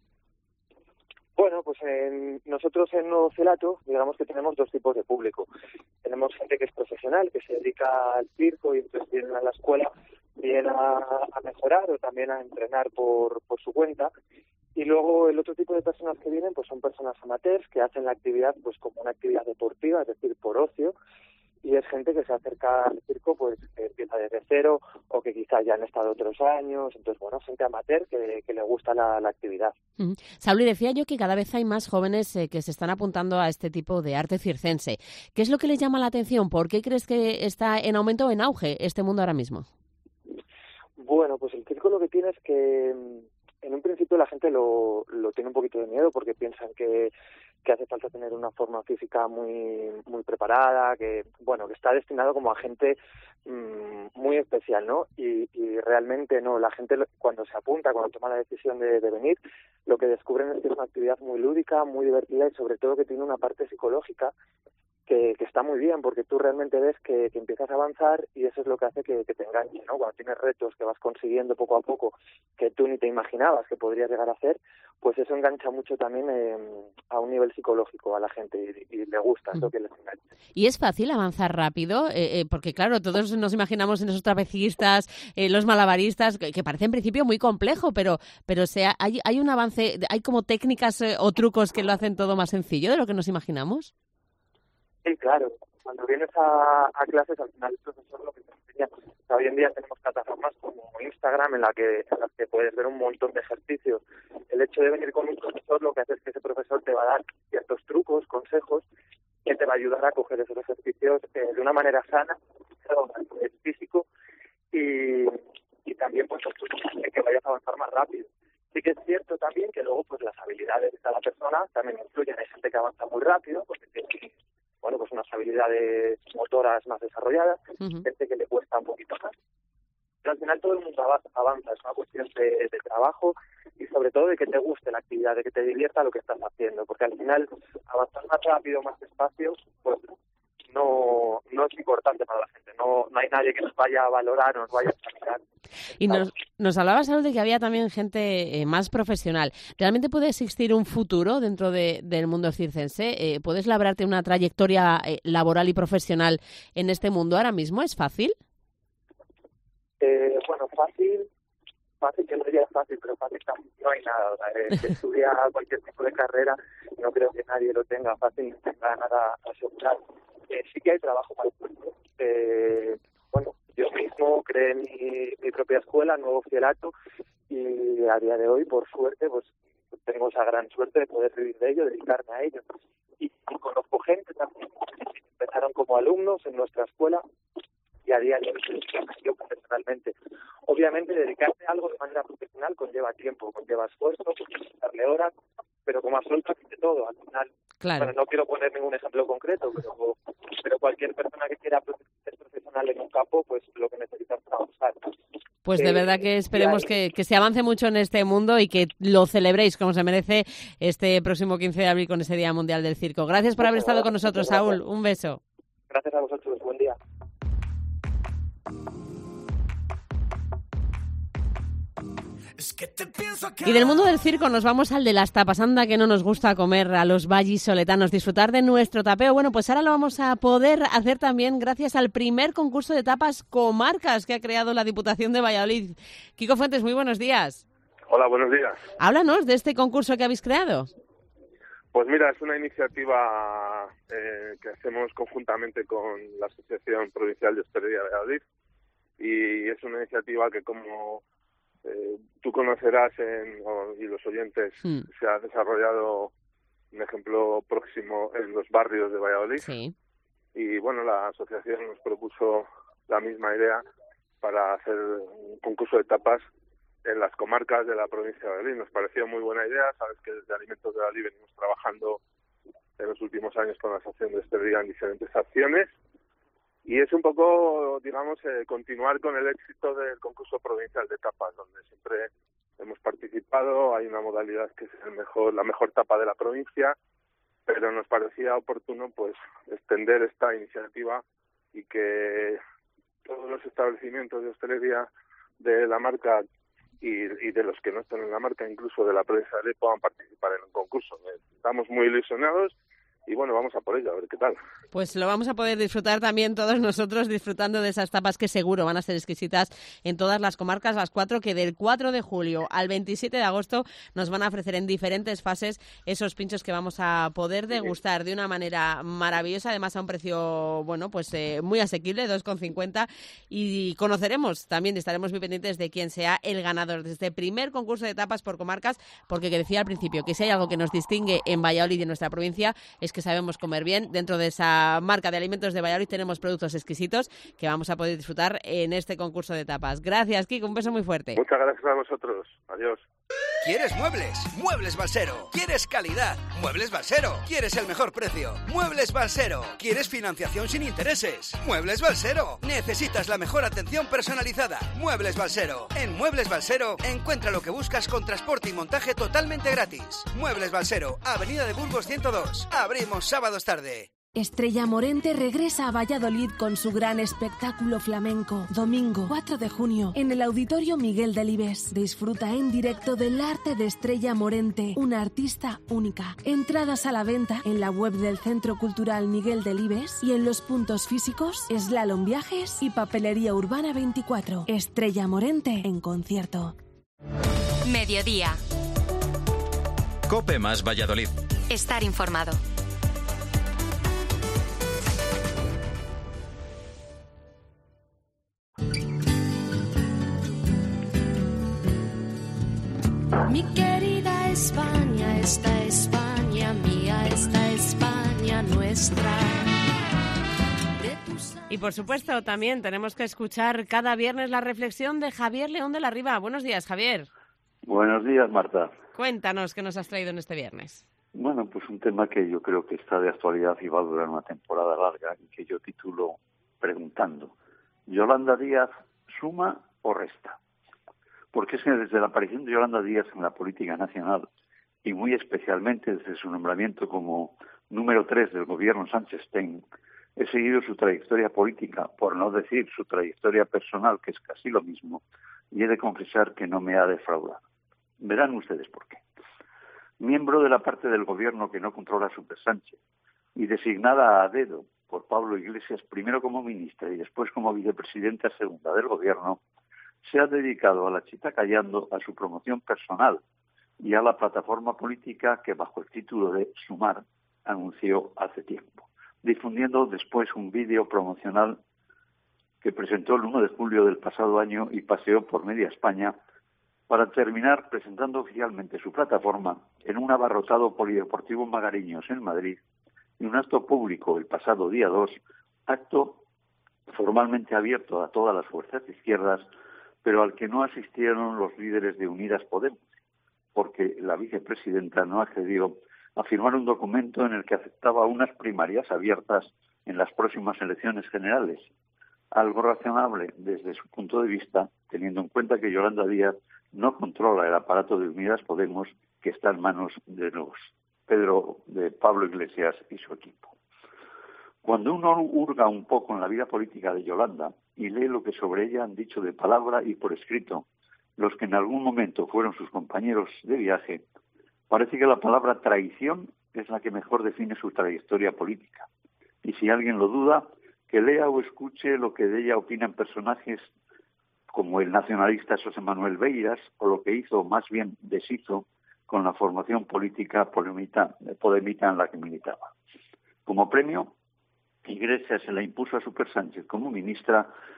Bueno, pues en, nosotros en Nuevo Fielato, digamos que tenemos dos tipos de público. Tenemos gente que es profesional, que se dedica al circo y entonces vienen a la escuela, vienen a, a mejorar o también a entrenar por, por su cuenta. Y luego el otro tipo de personas que vienen pues son personas amateurs que hacen la actividad pues como una actividad deportiva, es decir, por ocio. Y es gente que se acerca al circo, pues que empieza desde cero o que quizás ya han estado otros años. Entonces, bueno, gente amateur que, que le gusta la, la actividad. Uh-huh. Saúl, y decía yo que cada vez hay más jóvenes eh, que se están apuntando a este tipo de arte circense. ¿Qué es lo que les llama la atención? ¿Por qué crees que está en aumento o en auge este mundo ahora mismo? Bueno, pues el circo lo que tiene es que en un principio la gente lo, lo tiene un poquito de miedo porque piensan que, que hace falta tener una forma física muy muy preparada, que bueno que está destinado como a gente mmm, muy especial, ¿no? Y, y realmente no, la gente cuando se apunta, cuando toma la decisión de, de venir, lo que descubren es que es una actividad muy lúdica, muy divertida y sobre todo que tiene una parte psicológica que, que está muy bien, porque tú realmente ves que, que empiezas a avanzar y eso es lo que hace que, que te enganche, ¿no? Cuando tienes retos que vas consiguiendo poco a poco que tú ni te imaginabas que podrías llegar a hacer, pues eso engancha mucho también eh, a un nivel psicológico a la gente y, y le gusta, es lo que les engancha. ¿Y es fácil avanzar rápido? Eh, eh, porque claro, todos nos imaginamos en esos trapecistas, eh, los malabaristas, que, que parece en principio muy complejo, pero pero sea, hay, hay un avance, hay como técnicas eh, o trucos que lo hacen todo más sencillo de lo que nos imaginamos. Sí, claro. Cuando vienes a, a clases, al final el profesor lo que te enseña. O sea, hoy en día tenemos plataformas como Instagram en, la que, en las que puedes ver un montón de ejercicios. El hecho de venir con un profesor lo que hace es que ese profesor te va a dar ciertos trucos, consejos, que te va a ayudar a coger esos ejercicios eh, de una manera sana, es físico, y, y también pues que vayas a avanzar más rápido. Sí que es cierto también que luego pues las habilidades de cada persona también influyen. Hay gente que avanza muy rápido porque tiene bueno, pues unas habilidades motoras más desarrolladas, uh-huh. gente que le cuesta un poquito más. Pero al final todo el mundo avanza, es una cuestión de, de trabajo y sobre todo de que te guste la actividad, de que te divierta lo que estás haciendo, porque al final avanzar más rápido, más despacio, pues no, no es importante para la gente, no, no hay nadie que nos vaya a valorar, nos vaya a mirar. Y nos, nos hablaba, Saúl, de que había también gente eh, más profesional. ¿Realmente puede existir un futuro dentro de, del mundo circense? Eh, ¿Puedes labrarte una trayectoria eh, laboral y profesional en este mundo ahora mismo? ¿Es fácil? Eh, bueno, fácil, fácil que no diría fácil, pero fácil también no hay nada. O sea, eh, que estudia cualquier tipo de carrera, no creo que nadie lo tenga fácil ni tenga nada asegurado. Eh, sí que hay trabajo para el pueblo. Eh, bueno, yo mismo creé mi, mi propia escuela, Nuevo Fielato, y a día de hoy, por suerte, pues tengo esa gran suerte de poder vivir de ello, dedicarme a ello. Y, y conozco gente también que empezaron como alumnos en nuestra escuela y a día de hoy yo profesionalmente. Obviamente, dedicarse a algo de manera profesional conlleva tiempo, conlleva esfuerzo, darle horas, pero como absolutamente todo, al final, claro. Bueno, no quiero poner ningún ejemplo concreto, pero, pero cualquier persona que quiera ser profesional en un campo, pues lo que necesita es trabajar. Pues de eh, verdad que esperemos que, que se avance mucho en este mundo y que lo celebréis como se merece este próximo quince de abril con ese Día Mundial del Circo. Gracias por haber estado con nosotros, Saúl. Un beso. Gracias a vosotros. Buen día. Y del mundo del circo nos vamos al de las tapas. Anda que no nos gusta comer a los vallisoletanos, disfrutar de nuestro tapeo. Bueno, pues ahora lo vamos a poder hacer también gracias al primer concurso de tapas comarcas que ha creado la Diputación de Valladolid. Kiko Fuentes, muy buenos días. Hola, buenos días. Háblanos de este concurso que habéis creado. Pues mira, es una iniciativa eh, que hacemos conjuntamente con la Asociación Provincial de Hostelería de Valladolid y es una iniciativa que como Eh, tú conocerás, en, o, y los oyentes, Mm. se ha desarrollado un ejemplo próximo en los barrios de Valladolid. Sí. Y bueno, la asociación nos propuso la misma idea para hacer un concurso de tapas en las comarcas de la provincia de Valladolid. Nos pareció muy buena idea. Sabes que desde Alimentos de Valladolid venimos trabajando en los últimos años con la asociación de hostelería en diferentes acciones. Y es un poco, digamos, eh, continuar con el éxito del concurso provincial de tapas, donde siempre hemos participado. Hay una modalidad que es el mejor, la mejor tapa de la provincia, pero nos parecía oportuno pues extender esta iniciativa y que todos los establecimientos de hostelería de la marca y, y de los que no están en la marca, incluso de la provincia de Valladolid, puedan participar en un concurso. Estamos muy ilusionados. Y bueno, vamos a por ello, a ver qué tal. Pues lo vamos a poder disfrutar también todos nosotros, disfrutando de esas tapas que seguro van a ser exquisitas en todas las comarcas, las cuatro, que del cuatro de julio al veintisiete de agosto nos van a ofrecer en diferentes fases esos pinchos que vamos a poder degustar de una manera maravillosa, además a un precio, bueno, pues eh, muy asequible, dos con cincuenta, y conoceremos también, estaremos muy pendientes de quién sea el ganador de este primer concurso de tapas por comarcas, porque que decía al principio que si hay algo que nos distingue en Valladolid y en nuestra provincia es que sabemos comer bien. Dentro de esa marca de alimentos de Valladolid tenemos productos exquisitos que vamos a poder disfrutar en este concurso de tapas. Gracias, Kiko, un beso muy fuerte. Muchas gracias a vosotros. Adiós. ¿Quieres muebles? Muebles Balsero. ¿Quieres calidad? Muebles Balsero. ¿Quieres el mejor precio? Muebles Balsero. ¿Quieres financiación sin intereses? Muebles Balsero. ¿Necesitas la mejor atención personalizada? Muebles Balsero. En Muebles Balsero encuentra lo que buscas con transporte y montaje totalmente gratis. Muebles Balsero, Avenida de Burgos ciento dos. Abrimos sábados tarde. Estrella Morente regresa a Valladolid con su gran espectáculo flamenco. Domingo cuatro de junio, en el Auditorio Miguel Delibes. Disfruta en directo del arte de Estrella Morente, una artista única. Entradas a la venta en la web del Centro Cultural Miguel Delibes y en los puntos físicos Slalom Viajes y Papelería Urbana veinticuatro. Estrella Morente en concierto. Mediodía. COPE más Valladolid. Estar informado. Mi querida España, esta España mía, esta España nuestra. Y por supuesto también tenemos que escuchar cada viernes la reflexión de Javier León de la Riva. Buenos días, Javier. Buenos días, Marta. Cuéntanos qué nos has traído en este viernes. Bueno, pues un tema que yo creo que está de actualidad y va a durar una temporada larga y que yo titulo preguntando: ¿Yolanda Díaz suma o resta? Porque es que desde la aparición de Yolanda Díaz en la política nacional, y muy especialmente desde su nombramiento como número tres del gobierno Sánchez-Stein, he seguido su trayectoria política, por no decir su trayectoria personal, que es casi lo mismo, y he de confesar que no me ha defraudado. Verán ustedes por qué. Miembro de la parte del gobierno que no controla Super Sánchez, y designada a dedo por Pablo Iglesias, primero como ministra y después como vicepresidenta segunda del gobierno, se ha dedicado a la chita callando a su promoción personal y a la plataforma política que, bajo el título de Sumar, anunció hace tiempo, difundiendo después un vídeo promocional que presentó el uno de julio del pasado año y paseó por media España, para terminar presentando oficialmente su plataforma en un abarrotado polideportivo Magariños en Madrid y un acto público el pasado día dos, acto formalmente abierto a todas las fuerzas de izquierdas, pero al que no asistieron los líderes de Unidas Podemos, porque la vicepresidenta no accedió a firmar un documento en el que aceptaba unas primarias abiertas en las próximas elecciones generales, algo razonable desde su punto de vista, teniendo en cuenta que Yolanda Díaz no controla el aparato de Unidas Podemos, que está en manos de los Pedro, de Pablo Iglesias y su equipo. Cuando uno hurga un poco en la vida política de Yolanda y lee lo que sobre ella han dicho de palabra y por escrito los que en algún momento fueron sus compañeros de viaje, parece que la palabra traición es la que mejor define su trayectoria política. Y si alguien lo duda, que lea o escuche lo que de ella opinan personajes como el nacionalista José Manuel Beiras, o lo que hizo, más bien deshizo, con la formación política podemita, podemita en la que militaba. Como premio, Iglesias se la impuso a Super Sánchez como ministra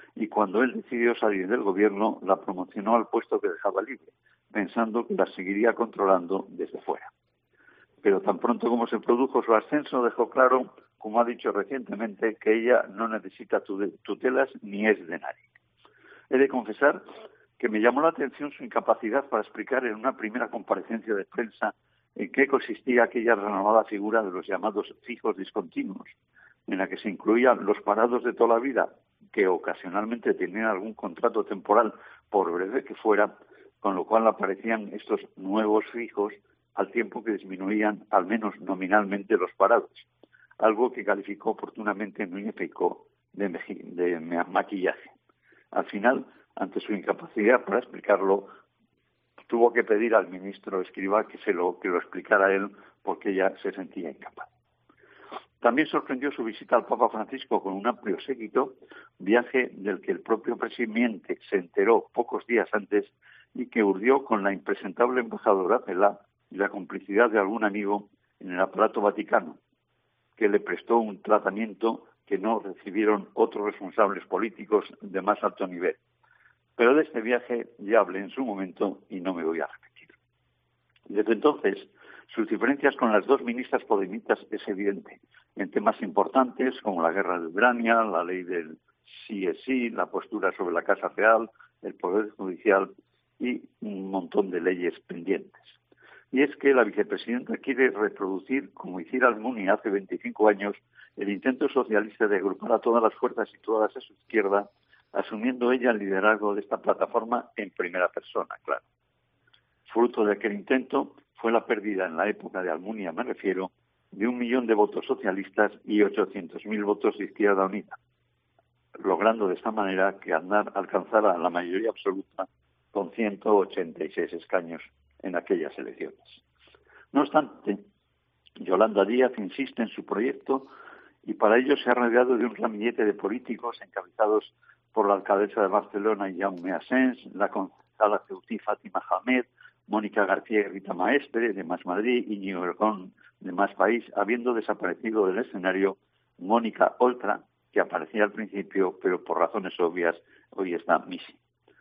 y cuando él decidió salir del gobierno la promocionó al puesto que dejaba libre, pensando que la seguiría controlando desde fuera. Pero tan pronto como se produjo su ascenso dejó claro, como ha dicho recientemente, que ella no necesita tutelas ni es de nadie. He de confesar que me llamó la atención su incapacidad para explicar en una primera comparecencia de prensa en qué consistía aquella renovada figura de los llamados fijos discontinuos, en la que se incluían los parados de toda la vida, que ocasionalmente tenían algún contrato temporal, por breve que fuera, con lo cual aparecían estos nuevos fijos al tiempo que disminuían, al menos nominalmente, los parados, algo que calificó oportunamente Núñez Feijóo de, de maquillaje. Al final, ante su incapacidad para explicarlo, tuvo que pedir al ministro Escrivá que se lo que lo explicara él, porque ella se sentía incapaz. También sorprendió su visita al Papa Francisco con un amplio séquito, viaje del que el propio presidente se enteró pocos días antes y que urdió con la impresentable embajadora Celá y la complicidad de algún amigo en el aparato vaticano, que le prestó un tratamiento que no recibieron otros responsables políticos de más alto nivel. Pero de este viaje ya hablé en su momento y no me voy a repetir. Desde entonces, sus diferencias con las dos ministras podemitas es evidente, en temas importantes como la guerra de Ucrania, la ley del sí es sí, la postura sobre la Casa Real, el Poder Judicial y un montón de leyes pendientes. Y es que la vicepresidenta quiere reproducir, como hiciera Almunia hace veinticinco años, el intento socialista de agrupar a todas las fuerzas situadas a su izquierda, asumiendo ella el liderazgo de esta plataforma en primera persona, claro. Fruto de aquel intento fue la pérdida en la época de Almunia, me refiero, de un millón de votos socialistas y ochocientos mil votos de Izquierda Unida, logrando de esta manera que Aznar alcanzara la mayoría absoluta con ciento ochenta y seis escaños en aquellas elecciones. No obstante, Yolanda Díaz insiste en su proyecto y para ello se ha rodeado de un ramillete de políticos encabezados por la alcaldesa de Barcelona, Jaume Asens, la concejala ceutí Fátima Hamed, Mónica García y Rita Maestre, de Más Madrid, y Íñigo Errejón, de Más País, habiendo desaparecido del escenario Mónica Oltra, que aparecía al principio, pero por razones obvias hoy está Misi.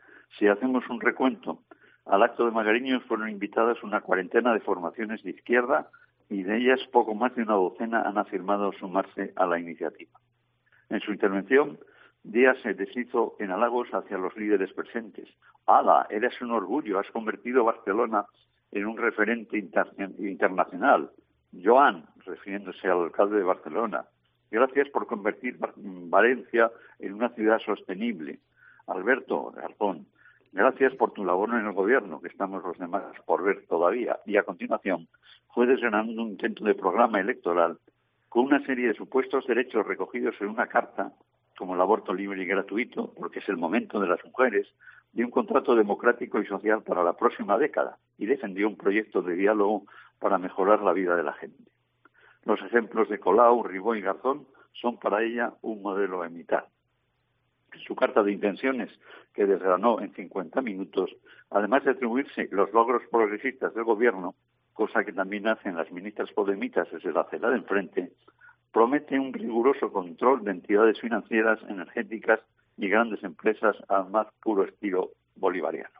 Si hacemos un recuento, al acto de Magariños fueron invitadas una cuarentena de formaciones de izquierda y de ellas poco más de una docena han afirmado sumarse a la iniciativa. En su intervención, Díaz se deshizo en halagos hacia los líderes presentes. ¡Hala! Eres un orgullo, has convertido Barcelona en un referente inter- internacional. Joan, refiriéndose al alcalde de Barcelona, gracias por convertir Valencia en una ciudad sostenible. Alberto Garzón, gracias por tu labor en el gobierno, que estamos los demás por ver todavía. Y a continuación, fue desgranando un intento de programa electoral con una serie de supuestos derechos recogidos en una carta, como el aborto libre y gratuito, porque es el momento de las mujeres, de un contrato democrático y social para la próxima década, y defendió un proyecto de diálogo para mejorar la vida de la gente. Los ejemplos de Colau, Ribó y Garzón son para ella un modelo a imitar. En su carta de intenciones, que desgranó en cincuenta minutos, además de atribuirse los logros progresistas del gobierno, cosa que también hacen las ministras podemitas desde la acera de enfrente, promete un riguroso control de entidades financieras, energéticas y grandes empresas al más puro estilo bolivariano.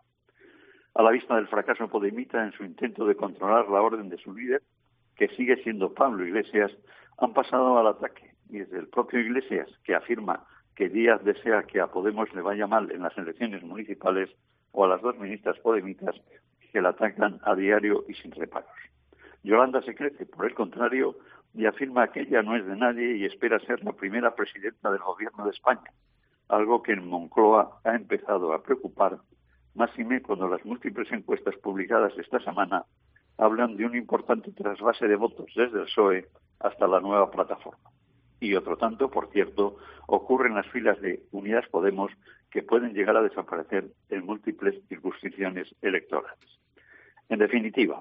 A la vista del fracaso podemita en su intento de controlar la orden de su líder, que sigue siendo Pablo Iglesias, han pasado al ataque, y desde el propio Iglesias, que afirma que Díaz desea que a Podemos le vaya mal en las elecciones municipales, o a las dos ministras podemitas que la atacan a diario y sin reparos. Yolanda se crece, por el contrario, y afirma que ella no es de nadie y espera ser la primera presidenta del gobierno de España, algo que en Moncloa ha empezado a preocupar, máxime cuando las múltiples encuestas publicadas esta semana hablan de un importante trasvase de votos desde el P S O E hasta la nueva plataforma. Y otro tanto, por cierto, ocurre en las filas de Unidas Podemos, que pueden llegar a desaparecer en múltiples circunscripciones electorales. En definitiva,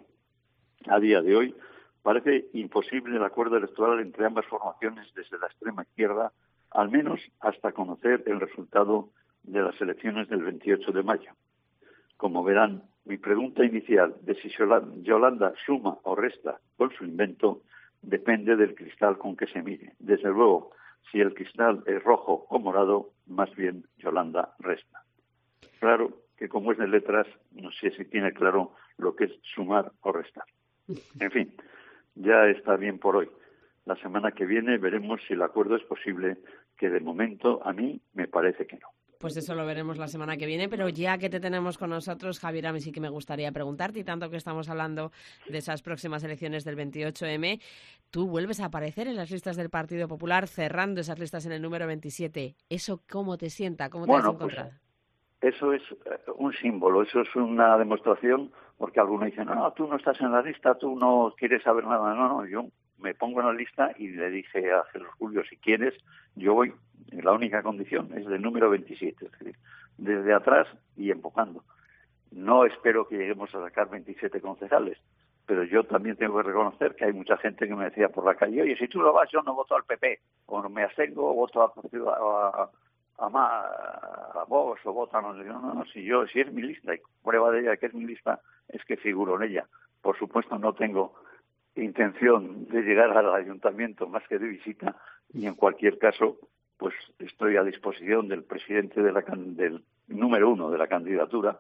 a día de hoy, parece imposible el acuerdo electoral entre ambas formaciones desde la extrema izquierda, al menos hasta conocer el resultado de las elecciones del veintiocho de mayo. Como verán, mi pregunta inicial de si Yolanda suma o resta con su invento depende del cristal con que se mire. Desde luego, si el cristal es rojo o morado, más bien Yolanda resta. Claro que como es de letras, no sé si tiene claro lo que es sumar o restar. En fin, ya está bien por hoy. La semana que viene veremos si el acuerdo es posible, que de momento a mí me parece que no. Pues eso lo veremos la semana que viene, pero ya que te tenemos con nosotros, Javier, a mí sí que me gustaría preguntarte, y tanto que estamos hablando de esas próximas elecciones del veintiocho eme, tú vuelves a aparecer en las listas del Partido Popular, cerrando esas listas en el número veintisiete. ¿Eso cómo te sienta? ¿Cómo te bueno, has encontrado? Pues, eso es un símbolo, eso es una demostración, porque algunos dicen, no, tú no estás en la lista, tú no quieres saber nada. No, no, yo me pongo en la lista y le dije a Jesús Julio, si quieres, yo voy. La única condición es del número veintisiete, es decir, desde atrás y empujando. No espero que lleguemos a sacar veintisiete concejales, pero yo también tengo que reconocer que hay mucha gente que me decía por la calle, oye, si tú lo vas, yo no voto al P P, o no me abstengo, o voto a, a, a, a, a Vox, o voto a no sé qué. No, no, no, si, yo, si es mi lista, y prueba de ella que es mi lista, es que figuro en ella. Por supuesto, no tengo intención de llegar al ayuntamiento más que de visita, y en cualquier caso, pues estoy a disposición del presidente de la del número uno de la candidatura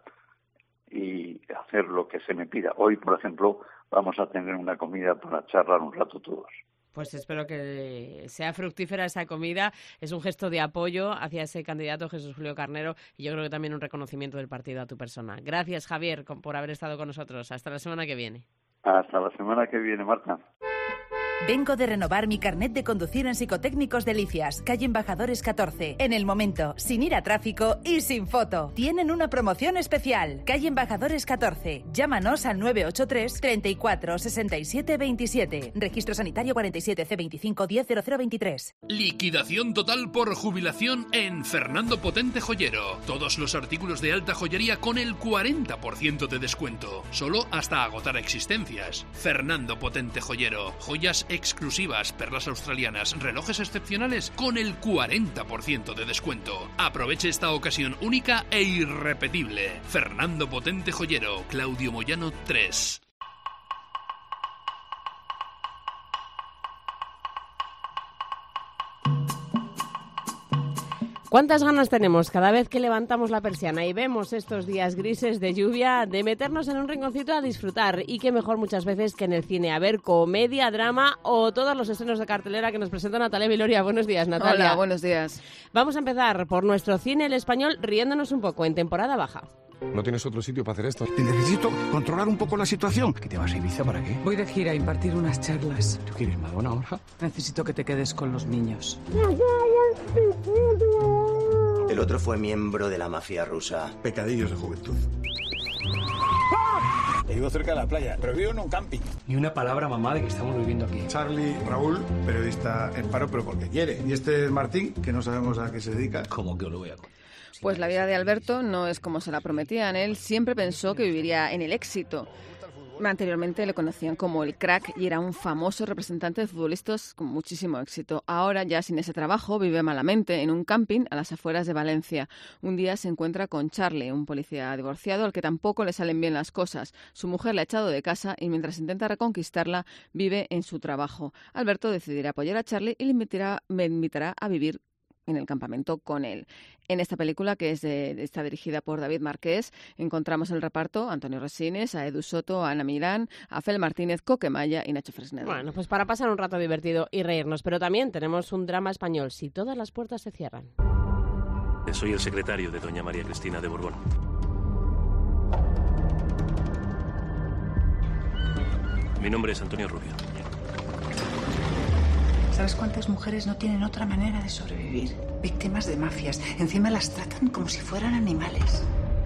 y hacer lo que se me pida. Hoy, por ejemplo, vamos a tener una comida para charlar un rato todos. Pues espero que sea fructífera esa comida. Es un gesto de apoyo hacia ese candidato, Jesús Julio Carnero, y yo creo que también un reconocimiento del partido a tu persona. Gracias, Javier, por haber estado con nosotros. Hasta la semana que viene. Hasta la semana que viene, Marta. Vengo de renovar mi carnet de conducir en Psicotécnicos Delicias, calle Embajadores catorce. En el momento, sin ir a tráfico y sin foto. Tienen una promoción especial. Calle Embajadores catorce. Llámanos al nueve ocho tres, treinta y cuatro, sesenta y siete, veintisiete. Registro sanitario cuarenta y siete C veinticinco diez cero cero veintitrés. Liquidación total por jubilación en Fernando Potente Joyero. Todos los artículos de alta joyería con el cuarenta por ciento de descuento. Solo hasta agotar existencias. Fernando Potente Joyero. Joyas exclusivas, perlas australianas, relojes excepcionales con el cuarenta por ciento de descuento. Aproveche esta ocasión única e irrepetible. Fernando Potente Joyero, Claudio Moyano tres. ¿Cuántas ganas tenemos cada vez que levantamos la persiana y vemos estos días grises de lluvia de meternos en un rinconcito a disfrutar? Y qué mejor muchas veces que en el cine a ver comedia, drama o todos los estrenos de cartelera que nos presenta Natalia Viloria. Buenos días, Natalia. Hola, buenos días. Vamos a empezar por nuestro cine, el español, riéndonos un poco en temporada baja. ¿No tienes otro sitio para hacer esto? Necesito controlar un poco la situación. ¿Qué te vas a Ibiza para qué? Voy de gira a impartir unas charlas. ¿Tú quieres Madonna ahora? Necesito que te quedes con los niños. El otro fue miembro de la mafia rusa. Pecadillos de juventud. Vivo cerca de la playa, pero vivo en un camping. Ni una palabra, mamá, de que estamos viviendo aquí. Charlie, Raúl, periodista en paro, pero porque quiere. Y este es Martín, que no sabemos a qué se dedica. ¿Cómo que lo voy a contar? Pues la vida de Alberto no es como se la prometían. Él siempre pensó que viviría en el éxito. Anteriormente le conocían como el crack y era un famoso representante de futbolistas con muchísimo éxito. Ahora, ya sin ese trabajo, vive malamente en un camping a las afueras de Valencia. Un día se encuentra con Charlie, un policía divorciado al que tampoco le salen bien las cosas. Su mujer le ha echado de casa y mientras intenta reconquistarla, vive en su trabajo. Alberto decidirá apoyar a Charlie y le invitará, me invitará a vivir en el campamento con él. En esta película, que es de, está dirigida por David Marqués, encontramos el reparto: Antonio Resines, a Edu Soto, a Ana Milán, a Fel Martínez, Coquemaya y Nacho Fresnedo. Bueno, pues para pasar un rato divertido y reírnos, pero también tenemos un drama español, Si todas las puertas se cierran. Soy el secretario de doña María Cristina de Borbón. Mi nombre es Antonio Rubio. ¿Sabes cuántas mujeres no tienen otra manera de sobrevivir? Víctimas de mafias. Encima las tratan como si fueran animales.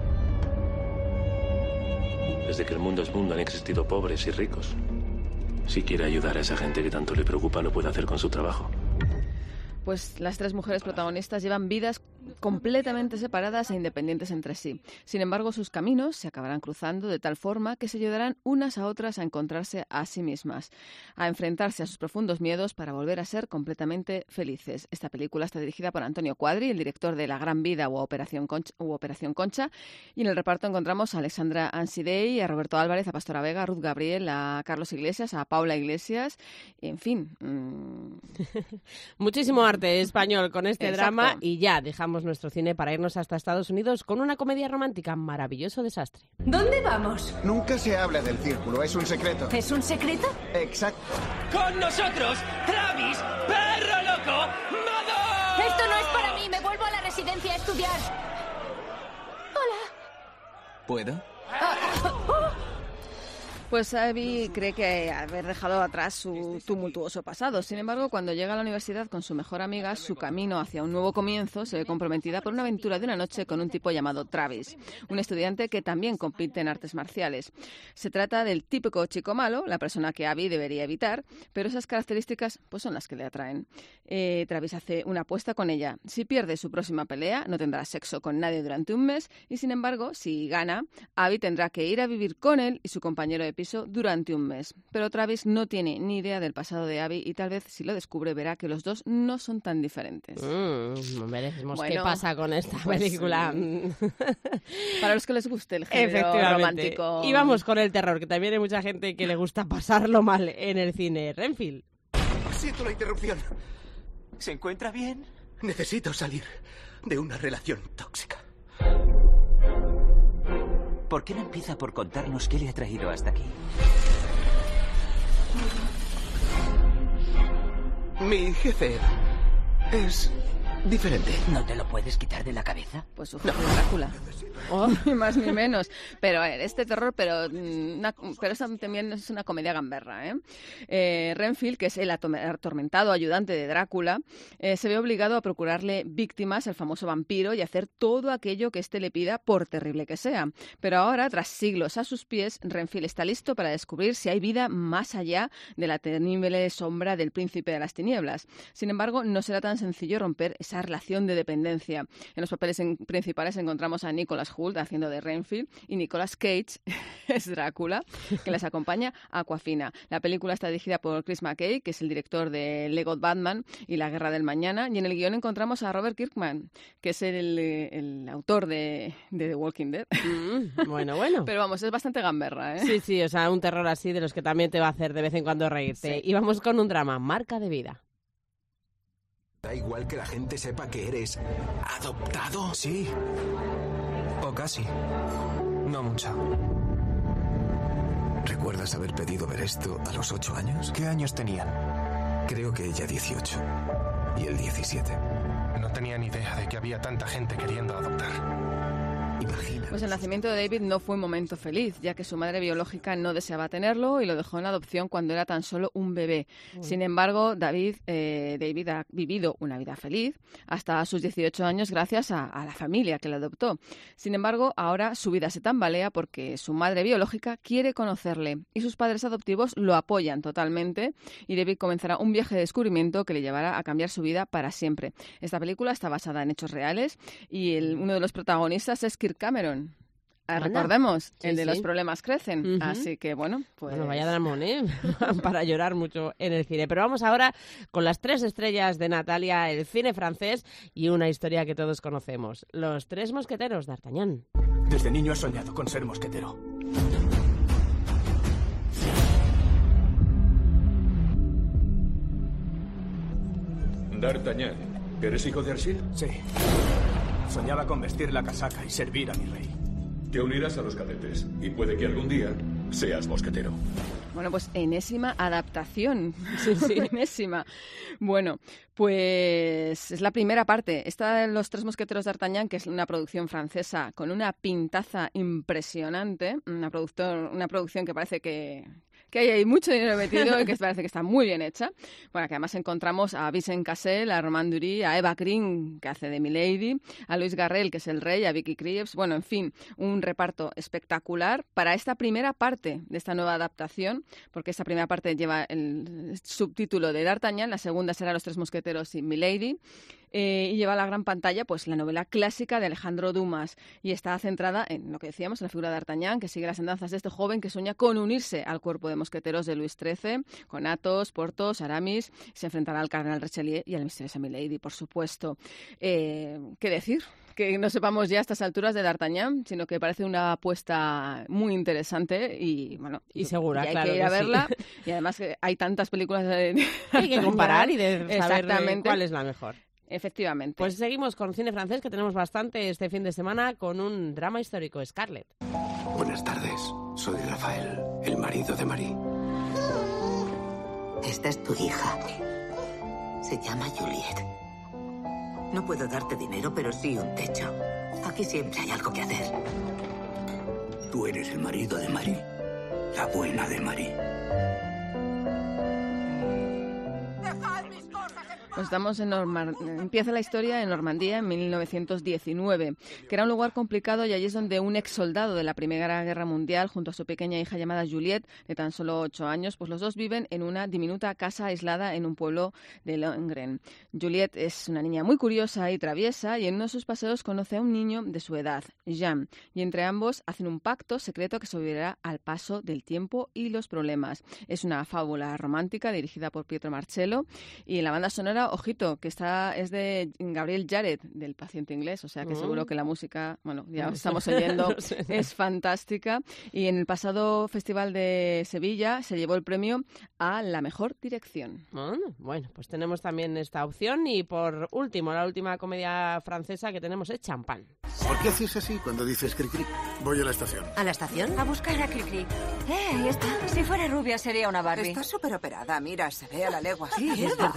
Desde que el mundo es mundo han existido pobres y ricos. Si quiere ayudar a esa gente que tanto le preocupa, lo puede hacer con su trabajo. Pues las tres mujeres protagonistas llevan vidas completamente separadas e independientes entre sí. Sin embargo, sus caminos se acabarán cruzando de tal forma que se ayudarán unas a otras a encontrarse a sí mismas, a enfrentarse a sus profundos miedos para volver a ser completamente felices. Esta película está dirigida por Antonio Cuadri, el director de La Gran Vida u Operación Concha, u Operación Concha, y en el reparto encontramos a Alexandra Ansidei, a Roberto Álvarez, a Pastora Vega, a Ruth Gabriel, a Carlos Iglesias, a Paula Iglesias, en fin. Mmm... Muchísimo arte español con este Exacto. drama y ya dejamos nuestro cine para irnos hasta Estados Unidos con una comedia romántica, Maravilloso Desastre. ¿Dónde vamos? Nunca se habla del círculo, es un secreto. ¿Es un secreto? Exacto. Con nosotros, Travis, perro loco, Mado. Esto no es para mí, me vuelvo a la residencia a estudiar. Hola. ¿Puedo? Pues Abby cree que haber dejado atrás su tumultuoso pasado. Sin embargo, cuando llega a la universidad con su mejor amiga, su camino hacia un nuevo comienzo se ve comprometida por una aventura de una noche con un tipo llamado Travis, un estudiante que también compite en artes marciales. Se trata del típico chico malo, la persona que Abby debería evitar, pero esas características pues son las que le atraen. Eh, Travis hace una apuesta con ella. Si pierde su próxima pelea, no tendrá sexo con nadie durante un mes y, sin embargo, si gana, Abby tendrá que ir a vivir con él y su compañero de piso durante un mes. Pero Travis no tiene ni idea del pasado de Abby y tal vez si lo descubre verá que los dos no son tan diferentes. Mm, veremos Bueno, qué pasa con esta pues, película. Para los que les guste el género romántico. Y vamos con el terror, que también hay mucha gente que le gusta pasarlo mal en el cine. Renfield. Siento la interrupción. ¿Se encuentra bien? Necesito salir de una relación tóxica. ¿Por qué no empieza por contarnos qué le ha traído hasta aquí? Mi jefe es diferente. ¿No te lo puedes quitar de la cabeza? Pues sufre de Drácula. Oh, ni más ni menos. Pero a ver, este terror, pero, una, pero eso también es una comedia gamberra, ¿eh? Eh, Renfield, que es el atormentado ayudante de Drácula, eh, se ve obligado a procurarle víctimas al famoso vampiro y hacer todo aquello que éste le pida, por terrible que sea. Pero ahora, tras siglos a sus pies, Renfield está listo para descubrir si hay vida más allá de la temible sombra del príncipe de las tinieblas. Sin embargo, no será tan sencillo romper esa relación de dependencia. En los papeles en, principales encontramos a Nicholas Hoult haciendo de Renfield y Nicolas Cage es Drácula, que les acompaña Aquafina. La película está dirigida por Chris McKay, que es el director de Lego Batman y La Guerra del Mañana, y en el guión encontramos a Robert Kirkman, que es el, el autor de, de The Walking Dead. Mm, bueno, bueno. Pero vamos, es bastante gamberra, ¿eh? Sí, sí, o sea, un terror así de los que también te va a hacer de vez en cuando reírte. Sí. Y vamos con un drama, Marca de Vida. Da igual que la gente sepa que eres adoptado. Sí. O casi. No mucho. ¿Recuerdas haber pedido ver esto a los ocho años? ¿Qué años tenían? Creo que ella dieciocho y él diecisiete. No tenía ni idea de que había tanta gente queriendo adoptar. Imagina. Pues el nacimiento de David no fue un momento feliz, ya que su madre biológica no deseaba tenerlo y lo dejó en adopción cuando era tan solo un bebé. Mm. Sin embargo, David, eh, David ha vivido una vida feliz hasta sus dieciocho años gracias a, a la familia que lo adoptó. Sin embargo, ahora su vida se tambalea porque su madre biológica quiere conocerle y sus padres adoptivos lo apoyan totalmente y David comenzará un viaje de descubrimiento que le llevará a cambiar su vida para siempre. Esta película está basada en hechos reales y el, uno de los protagonistas es Kirk Cameron. Anda. Recordemos, Sí, el de sí. los problemas crecen. Uh-huh. Así que, bueno, pues... Bueno, vaya dramón, ¿eh? Para llorar mucho en el cine. Pero vamos ahora con las tres estrellas de Natalia, el cine francés y una historia que todos conocemos. Los tres mosqueteros, d'Artagnan. Desde niño he soñado con ser mosquetero. D'Artagnan, ¿eres hijo de Arsil? Sí. Soñaba con vestir la casaca y servir a mi rey. Te unirás a los cadetes y puede que algún día seas mosquetero. Bueno, pues enésima adaptación. Sí, sí. Enésima. Bueno, pues es la primera parte. Está Los tres mosqueteros d'Artagnan, que es una producción francesa con una pintaza impresionante. Una, productor, una producción que parece que... que hay, hay mucho dinero metido y que parece que está muy bien hecha. Bueno, que además encontramos a Vincent Cassel, a Romain Duris, a Eva Green, que hace de Milady, a Luis Garrel, que es el rey, a Vicky Krieps. Bueno, en fin, un reparto espectacular para esta primera parte de esta nueva adaptación, porque esta primera parte lleva el, subtítulo de D'Artagnan, la segunda será Los Tres Mosqueteros y Milady. Eh, y lleva a la gran pantalla pues la novela clásica de Alejandro Dumas y está centrada en lo que decíamos, en la figura de D'Artagnan, que sigue las andanzas de este joven que sueña con unirse al cuerpo de mosqueteros de Luis trece, con Athos, Porthos, Aramis, se enfrentará al cardenal Richelieu y a la misteriosa Milady, por supuesto. Eh, ¿Qué decir? Que no sepamos ya a estas alturas de D'Artagnan, sino que parece una apuesta muy interesante y bueno y segura, y hay claro que ir a que verla. Sí. Y además que hay tantas películas de hay que comparar y de saber exactamente cuál es la mejor. Efectivamente. Pues seguimos con cine francés, que tenemos bastante este fin de semana, con un drama histórico, Scarlett. Buenas tardes, soy Rafael, el marido de Marie. Esta es tu hija. Se llama Juliette. No puedo darte dinero, pero sí un techo. Aquí siempre hay algo que hacer. Tú eres el marido de Marie, la buena de Marie. Pues estamos en Normand... Empieza la historia en Normandía en mil novecientos diecinueve, que era un lugar complicado y allí es donde un ex soldado de la Primera Guerra Mundial, junto a su pequeña hija llamada Juliette, de tan solo ocho años, pues los dos viven en una diminuta casa aislada en un pueblo de Lohengrin. Juliette es una niña muy curiosa y traviesa y en uno de sus paseos conoce a un niño de su edad, Jean, y entre ambos hacen un pacto secreto que sobrevivirá al paso del tiempo y los problemas. Es una fábula romántica dirigida por Pietro Marcello y en la banda sonora, ojito, que está es de Gabriel Yared, del Paciente Inglés, o sea que mm. seguro que la música, bueno, ya no estamos oyendo, no sé. Es fantástica. Y en el pasado Festival de Sevilla se llevó el premio a la mejor dirección. Bueno, bueno, pues tenemos también esta opción y por último, la última comedia francesa que tenemos es Champagne. ¿Por qué haces así cuando dices cri-cri? Voy a la estación. ¿A la estación? A buscar a Cri-Cri. Eh, ahí está. Si fuera rubia sería una Barbie. Está súper operada, mira, se ve a la legua. Sí, es verdad.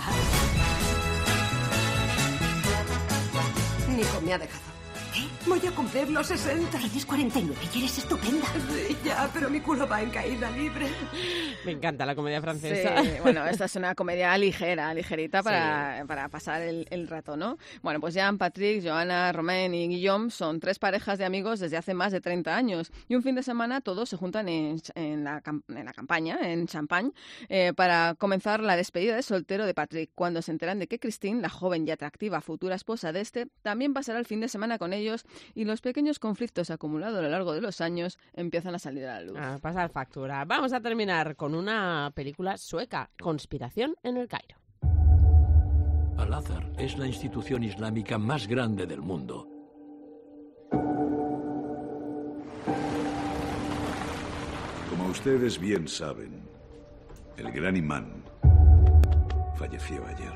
Nico me ha dejado. ¿Qué? Voy a cumplir los sesenta. Tienes cuarenta y nueve y eres estupenda. Sí, ya, pero mi culo va en caída libre. Me encanta la comedia francesa. Sí, bueno, esta es una comedia ligera, ligerita para, sí. para pasar el, el rato, ¿no? Bueno, pues Jean, Patrick, Johanna, Romain y Guillaume son tres parejas de amigos desde hace más de treinta años y un fin de semana todos se juntan en, en, la, en la campaña, en Champagne, eh, para comenzar la despedida de soltero de Patrick, cuando se enteran de que Christine, la joven y atractiva futura esposa de este, también pasará el fin de semana con ellos y los pequeños conflictos acumulados a lo largo de los años empiezan a salir a la luz. A pasar factura. Vamos a terminar con una película sueca, Conspiración en el Cairo. Al-Azhar es la institución islámica más grande del mundo. Como ustedes bien saben, el gran imán falleció ayer.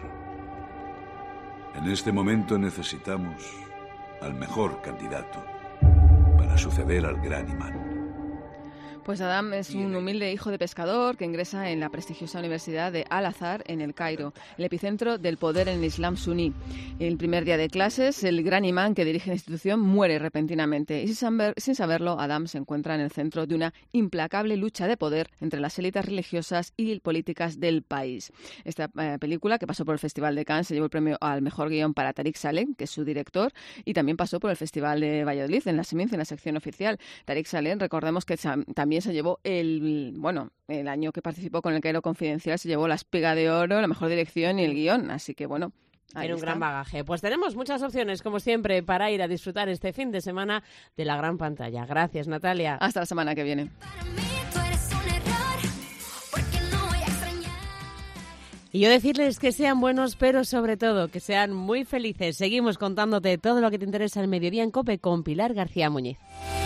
En este momento necesitamos al mejor candidato para suceder al gran imán. Pues Adam es un humilde hijo de pescador que ingresa en la prestigiosa Universidad de Al-Azhar en el Cairo, el epicentro del poder en el Islam suní. El primer día de clases, el gran imán que dirige la institución muere repentinamente y sin, saber, sin saberlo, Adam se encuentra en el centro de una implacable lucha de poder entre las élites religiosas y políticas del país. Esta eh, película, que pasó por el Festival de Cannes, se llevó el premio al mejor guión para Tariq Saleh, que es su director, y también pasó por el Festival de Valladolid en la Seminci, en la sección oficial. Tariq Saleh, recordemos que también se llevó el, bueno, el año que participó con el Cairo Confidencial, se llevó la Espiga de Oro, la mejor dirección y el guión, así que bueno. Tiene un gran bagaje. Pues tenemos muchas opciones, como siempre, para ir a disfrutar este fin de semana de la gran pantalla. Gracias, Natalia. Hasta la semana que viene. Y yo decirles que sean buenos, pero sobre todo que sean muy felices. Seguimos contándote todo lo que te interesa el mediodía en COPE con Pilar García Muñiz.